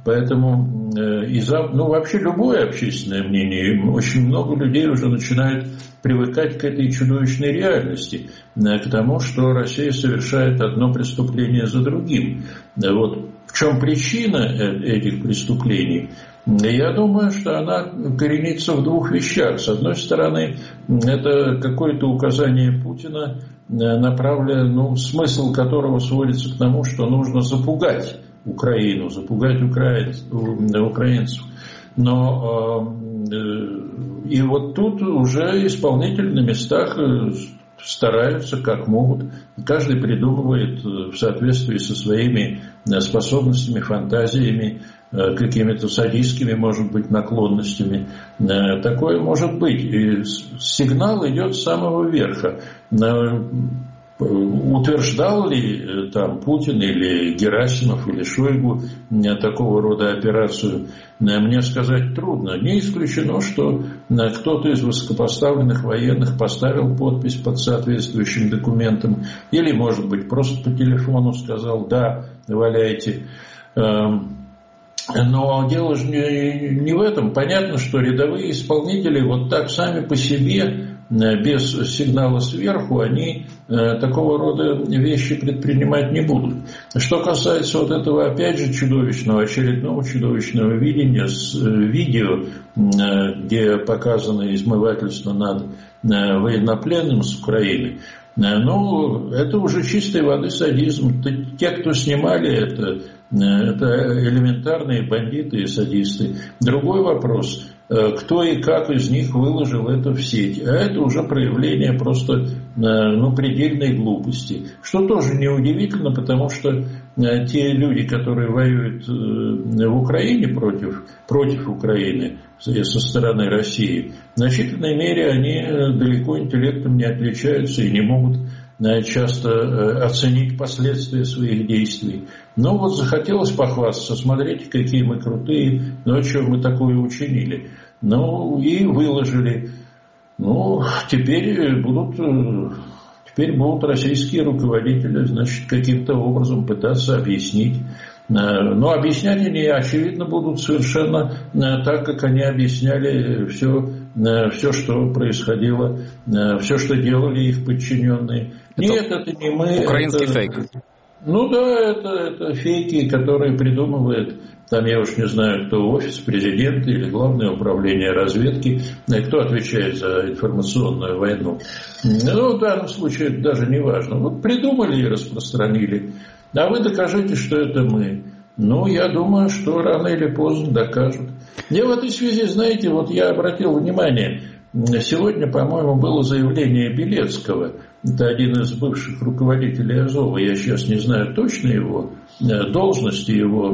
Поэтому вообще любое общественное мнение, очень много людей уже начинает привыкать к этой чудовищной реальности, к тому, что Россия совершает одно преступление за другим. Вот в чем причина этих преступлений? Я думаю, что она коренится в двух вещах. С одной стороны, это какое-то указание Путина, направленное, смысл которого сводится к тому, что нужно запугать Украину, запугать украинцев. Но и вот тут уже исполнители на местах стараются как могут. Каждый придумывает в соответствии со своими способностями, фантазиями, какими-то садистскими, может быть, наклонностями. Такое может быть. И сигнал идет с самого верха. Утверждал ли там Путин или Герасимов или Шойгу такого рода операцию, мне сказать трудно. Не исключено, что кто-то из высокопоставленных военных поставил подпись под соответствующим документом или, может быть, просто по телефону сказал: да, валяйте. Но дело же не в этом. Понятно, что рядовые исполнители вот так сами по себе, без сигнала сверху, они такого рода вещи предпринимать не будут. Что касается вот этого, опять же, очередного чудовищного видео, где показано измывательство над военнопленным с Украины, это уже чистой воды садизм. Те, кто снимали это элементарные бандиты и садисты. Другой вопрос: кто и как из них выложил это в сеть. А это уже проявление просто предельной глупости. Что тоже неудивительно, потому что те люди, которые воюют в Украине против Украины со стороны России, в значительной мере они далеко интеллектом не отличаются и не могут часто оценить последствия своих действий. Но вот захотелось похвастаться: смотрите, какие мы крутые, что мы такое учинили. И выложили. Теперь будут российские руководители, каким-то образом пытаться объяснить. Но объяснять они, очевидно, будут совершенно так, как они объясняли все, что происходило, все, что делали их подчиненные. Нет, это не мы. Украинский фейк. Это фейки, которые придумывает, я уж не знаю, кто, офис президента или Главное управление разведки, кто отвечает за информационную войну. В данном случае это даже не важно. Вот придумали и распространили. А вы докажите, что это мы. Я думаю, что рано или поздно докажут. И в этой связи, я обратил внимание, сегодня, по-моему, было заявление Белецкого. Это один из бывших руководителей Азова. Я сейчас не знаю точно его должности, его,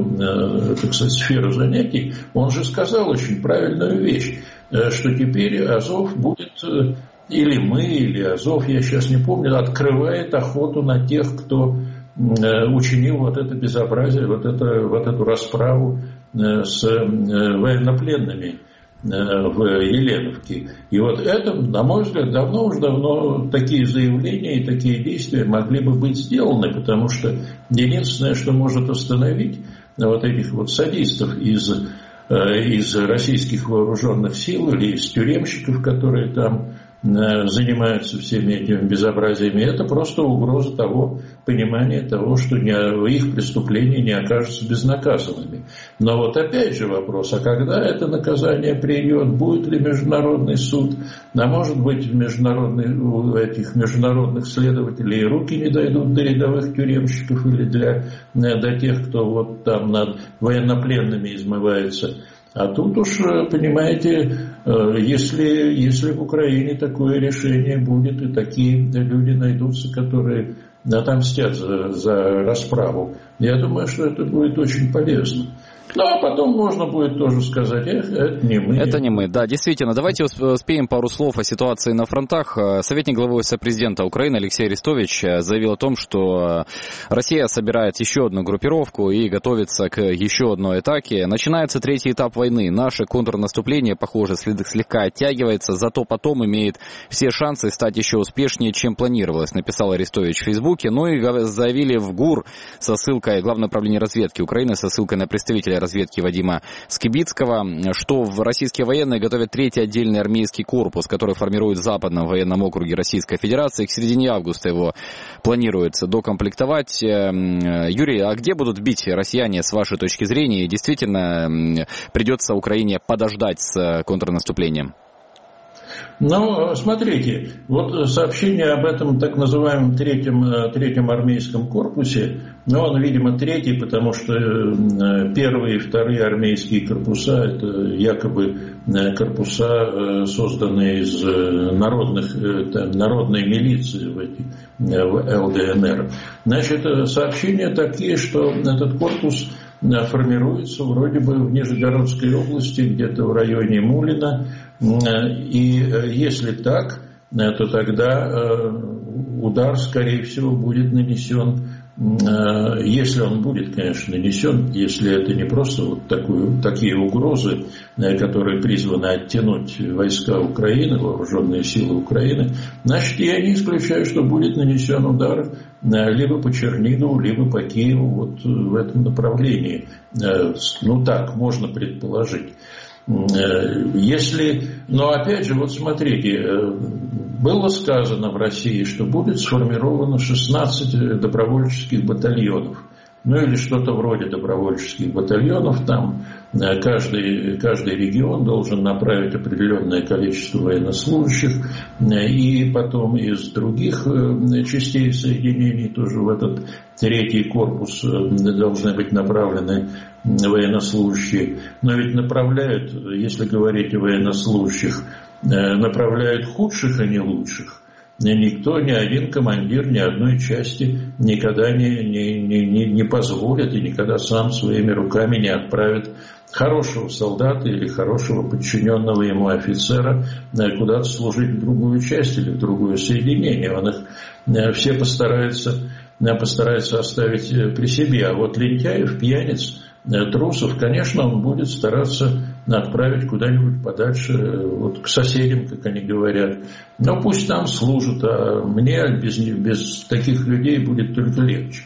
сферу занятий. Он же сказал очень правильную вещь, что теперь Азов будет, или мы, или Азов, я сейчас не помню, открывает охоту на тех, кто учинил вот это безобразие, вот эту расправу с военнопленными в Еленовке. И вот это, на мой взгляд, давно такие заявления и такие действия могли бы быть сделаны, потому что единственное, что может остановить вот этих вот садистов из российских вооруженных сил или из тюремщиков, которые там занимаются всеми этими безобразиями, это просто угроза понимания того, что их преступления не окажутся безнаказанными. Но вот опять же вопрос: а когда это наказание придет, будет ли международный суд, а может быть у этих международных следователей руки не дойдут до рядовых тюремщиков или до тех, кто вот там над военнопленными измывается. А тут уж, понимаете, если в Украине такое решение будет, и такие люди найдутся, которые отомстят за расправу, я думаю, что это будет очень полезно. А потом можно будет тоже сказать: это не мы. Это не мы, да, действительно. Давайте успеем пару слов о ситуации на фронтах. Советник главы Офиса президента Украины Алексей Арестович заявил о том, что Россия собирает еще одну группировку и готовится к еще одной атаке. Начинается третий этап войны. Наше контрнаступление, похоже, слегка оттягивается, зато потом имеет все шансы стать еще успешнее, чем планировалось, написал Арестович в Фейсбуке. И заявили в ГУР со ссылкой, Главное управление разведки Украины со ссылкой на представителя руководителя разведки Вадима Скибицкого, что российские военные готовят третий отдельный армейский корпус, который формирует в Западном военном округе Российской Федерации. К середине августа его планируется докомплектовать. Юрий, а где будут бить россияне с вашей точки зрения? И действительно придется Украине подождать с контрнаступлением? Ну, смотрите, вот сообщение об этом так называемом третьем армейском корпусе, но он, видимо, третий, потому что первые и вторые армейские корпуса, это якобы корпуса, созданные из народной милиции в ЛДНР. Значит, сообщения такие, что этот корпус формируется вроде бы в Нижегородской области, где-то в районе Мулина. И если так, то тогда удар, скорее всего, будет нанесен, если он будет, конечно, нанесен, если это не просто вот такие угрозы, которые призваны оттянуть войска Украины, вооруженные силы Украины, значит, я не исключаю, что будет нанесен удар либо по Чернигову, либо по Киеву, вот в этом направлении. Ну так, можно предположить. Но опять же, вот смотрите, было сказано в России, что будет сформировано 16 добровольческих батальонов. Ну или что-то вроде добровольческих батальонов. Там каждый регион должен направить определенное количество военнослужащих. И потом из других частей соединений тоже в этот третий корпус должны быть направлены военнослужащие. Но ведь направляют, если говорить о военнослужащих, направляют худших, а не лучших. Никто, ни один командир, ни одной части никогда не позволит и никогда сам своими руками не отправит хорошего солдата или хорошего подчиненного ему офицера куда-то служить в другую часть или в другое соединение. Он их все постарается оставить при себе. А вот лентяев, пьяниц, трусов, конечно, он будет стараться отправить куда-нибудь подальше, вот к соседям, как они говорят. Но пусть там служат, а мне без таких людей будет только легче.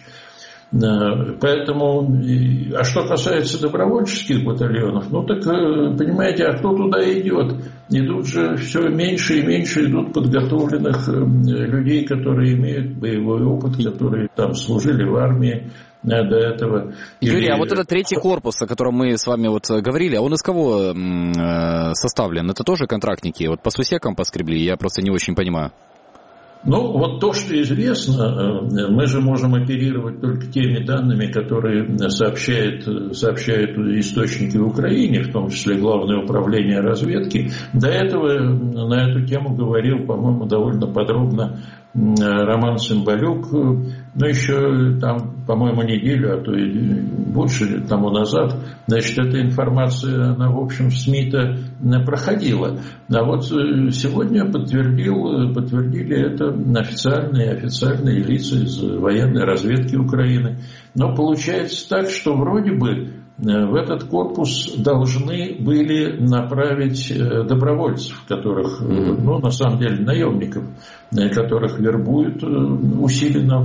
Поэтому, а что касается добровольческих батальонов, ну так, понимаете, а кто туда идет? Идут же все меньше и меньше идут подготовленных людей, которые имеют боевой опыт, которые там служили в армии до этого. Юрий, а вот этот третий корпус, о котором мы с вами вот говорили, а он из кого составлен? Это тоже контрактники? Вот по сусекам поскребли? Я просто не очень понимаю. Ну, вот то, что известно, мы же можем оперировать только теми данными, которые сообщают источники в Украине, в том числе Главное управление разведки. До этого на эту тему говорил, по-моему, довольно подробно Роман Цымбалюк, но еще там, по-моему, неделю, а то и больше тому назад, значит, эта информация, она, в общем, в СМИ-то проходила. А вот сегодня подтвердили это официальные лица из военной разведки Украины. Но получается так, что вроде бы в этот корпус должны были направить добровольцев, которых, ну, на самом деле, наемников, которых вербуют усиленно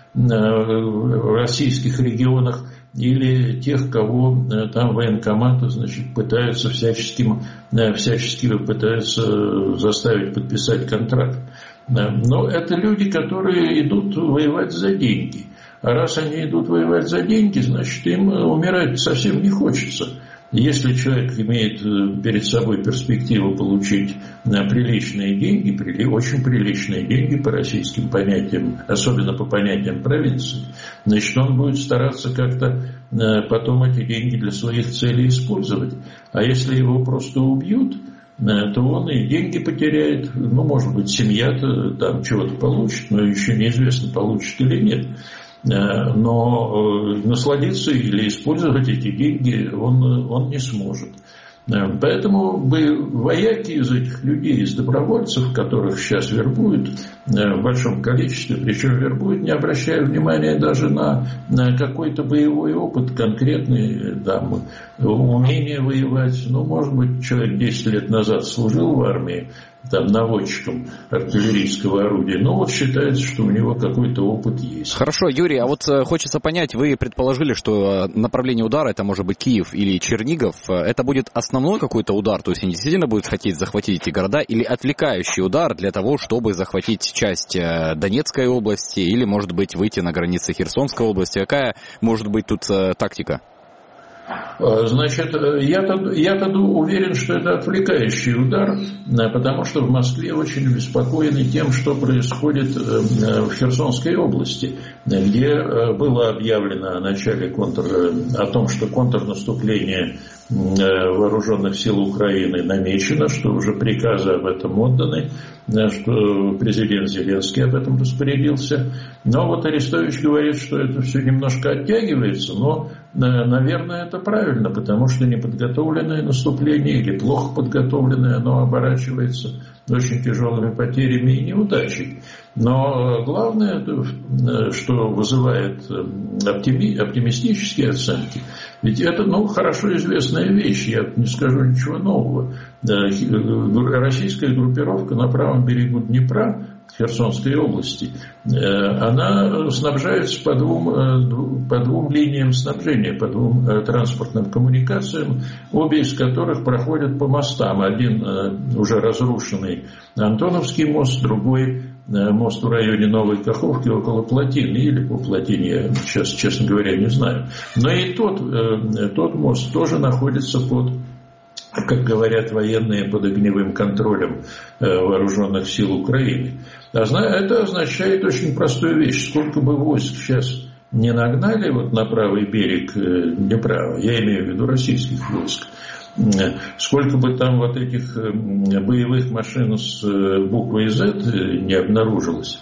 в российских регионах, или тех, кого там военкоматы, значит, пытаются всячески пытаются заставить подписать контракт. Но это люди, которые идут воевать за деньги. А раз они идут воевать за деньги, значит, им умирать совсем не хочется. Если человек имеет перед собой перспективу получить приличные деньги, очень приличные деньги по российским понятиям, особенно по понятиям провинции, значит, он будет стараться как-то потом эти деньги для своих целей использовать. А если его просто убьют, то он и деньги потеряет, ну, может быть, семья-то там чего-то получит, но еще неизвестно, получит или нет. Но насладиться или использовать эти деньги он не сможет. Поэтому вояки из этих людей, из добровольцев, которых сейчас вербуют в большом количестве, причем вербуют, не обращая внимания даже на какой-то боевой опыт конкретный, там, умение воевать. Ну, может быть, человек 10 лет назад служил в армии, там наводчиком артиллерийского орудия. Но вот считается, что у него какой-то опыт есть. Хорошо, Юрий, а вот хочется понять, вы предположили, что направление удара, это может быть Киев или Чернигов, это будет основной какой-то удар, то есть они действительно будут хотеть захватить эти города, или отвлекающий удар для того, чтобы захватить часть Донецкой области, или, может быть, выйти на границы Херсонской области? Какая может быть тут тактика? Значит, я-то уверен, что это отвлекающий удар, потому что в Москве очень обеспокоены тем, что происходит в Херсонской области, где было объявлено о том, что контрнаступление вооруженных сил Украины намечено, что уже приказы об этом отданы, что президент Зеленский об этом распорядился. Но вот Арестович говорит, что это все немножко оттягивается, но, наверное, это правильно, потому что неподготовленное наступление или плохо подготовленное, оно оборачивается очень тяжелыми потерями и неудачей. Но главное, что вызывает оптимистические оценки, ведь это, хорошо известная вещь, я не скажу ничего нового. Российская группировка на правом берегу Днепра, Херсонской области, она снабжается по двум линиям снабжения, по двум транспортным коммуникациям, обе из которых проходят по мостам. Один уже разрушенный Антоновский мост, другой мост в районе Новой Каховки около плотины, или по плотине, я сейчас, честно говоря, не знаю. Но и тот мост тоже находится под, как говорят военные, под огневым контролем вооруженных сил Украины. Это означает очень простую вещь. Сколько бы войск сейчас не нагнали на правый берег Днепра, я имею в виду российских войск, сколько бы там этих боевых машин с буквой Z не обнаружилось,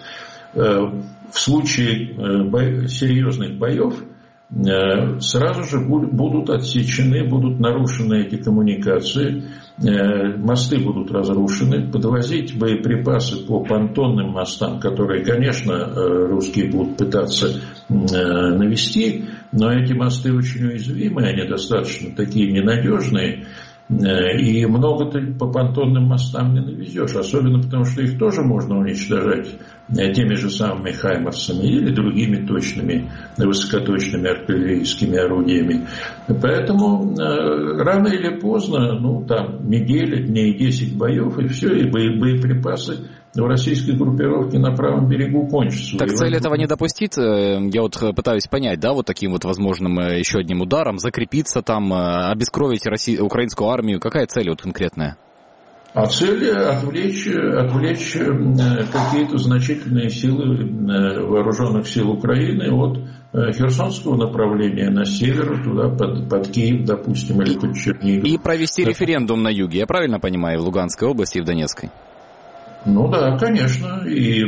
в случае серьезных боев сразу же будут отсечены, будут нарушены эти коммуникации, мосты будут разрушены, подвозить боеприпасы по понтонным мостам, которые, конечно, русские будут пытаться навести, но эти мосты очень уязвимы, они достаточно такие ненадежные, и много ты по понтонным мостам не навезешь, особенно потому, что их тоже можно уничтожать теми же самыми хаймарсами или другими точными, высокоточными артиллерийскими орудиями. Поэтому рано или поздно, неделя, дней 10 боев, и все, и боеприпасы в российской группировке на правом берегу кончатся. Так цель этого не допустить? Я пытаюсь понять, таким возможным еще одним ударом, закрепиться там, обескровить украинскую армию. Какая цель конкретная? А цель отвлечь какие-то значительные силы вооруженных сил Украины от Херсонского направления на север, туда под Киев, допустим, или под Чернигов. И провести референдум на юге, я правильно понимаю, в Луганской области и в Донецкой? Да, конечно.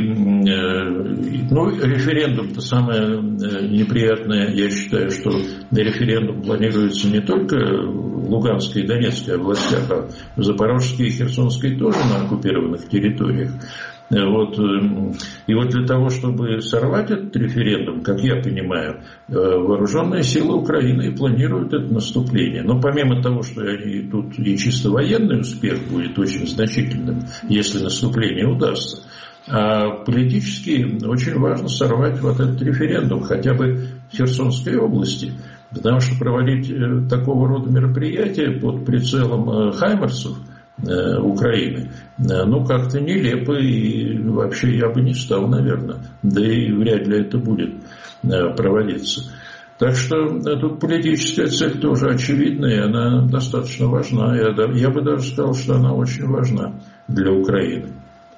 Референдум-то самое неприятное, я считаю, что референдум планируется не только в Луганской и Донецкой областях, а в Запорожской и Херсонской тоже на оккупированных территориях. И для того, чтобы сорвать этот референдум, как я понимаю, вооруженные силы Украины планируют это наступление. Но помимо того, что тут и чисто военный успех будет очень значительным, если наступление удастся, а политически очень важно сорвать этот референдум хотя бы в Херсонской области. Потому что проводить такого рода мероприятия под прицелом хаймарсов Украины, как-то нелепо, и вообще я бы не стал, наверное, да и вряд ли это будет проводиться. Так что тут политическая цель тоже очевидна, и она достаточно важна. Я бы даже сказал, что она очень важна для Украины.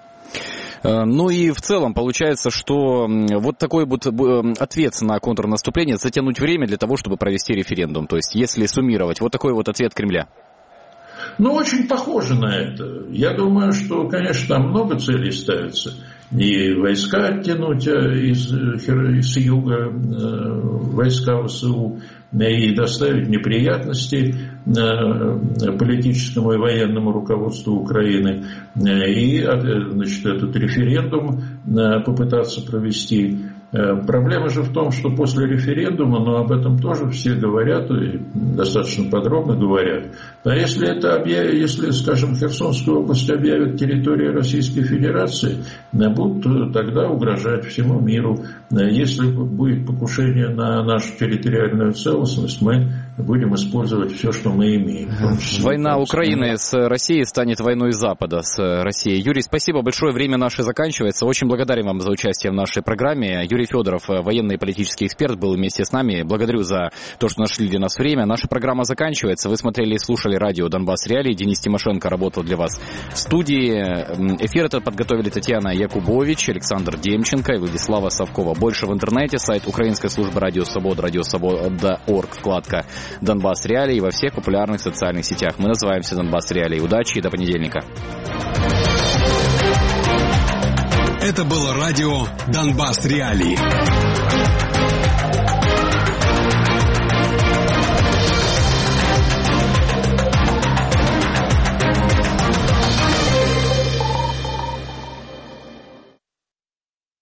И в целом получается, что такой ответ на контрнаступление, затянуть время для того, чтобы провести референдум. То есть, если суммировать, такой ответ Кремля. Очень похоже на это. Я думаю, что, конечно, там много целей ставится. И войска оттянуть с юга, войска ВСУ, и доставить неприятности политическому и военному руководству Украины, и этот референдум попытаться провести. Проблема же в том, что после референдума, но об этом тоже все говорят и достаточно подробно говорят. А если, скажем, Херсонскую область объявят территорией Российской Федерации, будут тогда угрожать всему миру. Если будет покушение на нашу территориальную целостность, мы будем использовать все, что мы имеем. Война Украины с Россией станет войной Запада с Россией. Юрий, спасибо большое. Время наше заканчивается. Очень благодарен вам за участие в нашей программе. Юрий Федоров, военный и политический эксперт, был вместе с нами. Благодарю за то, что нашли для нас время. Наша программа заканчивается. Вы смотрели и слушали радио «Донбасс Реалии». Денис Тимошенко работал для вас в студии. Эфир этот подготовили Татьяна Якубович, Александр Демченко и Владислава Савкова. Больше в интернете. Сайт Украинской службы Радио Свобода, радиосвобода.орг, вкладка «Донбасс Реалии» и во всех популярных социальных сетях. Мы называемся «Донбасс Реалии». Удачи и до понедельника. Это было радио «Донбасс Реалии».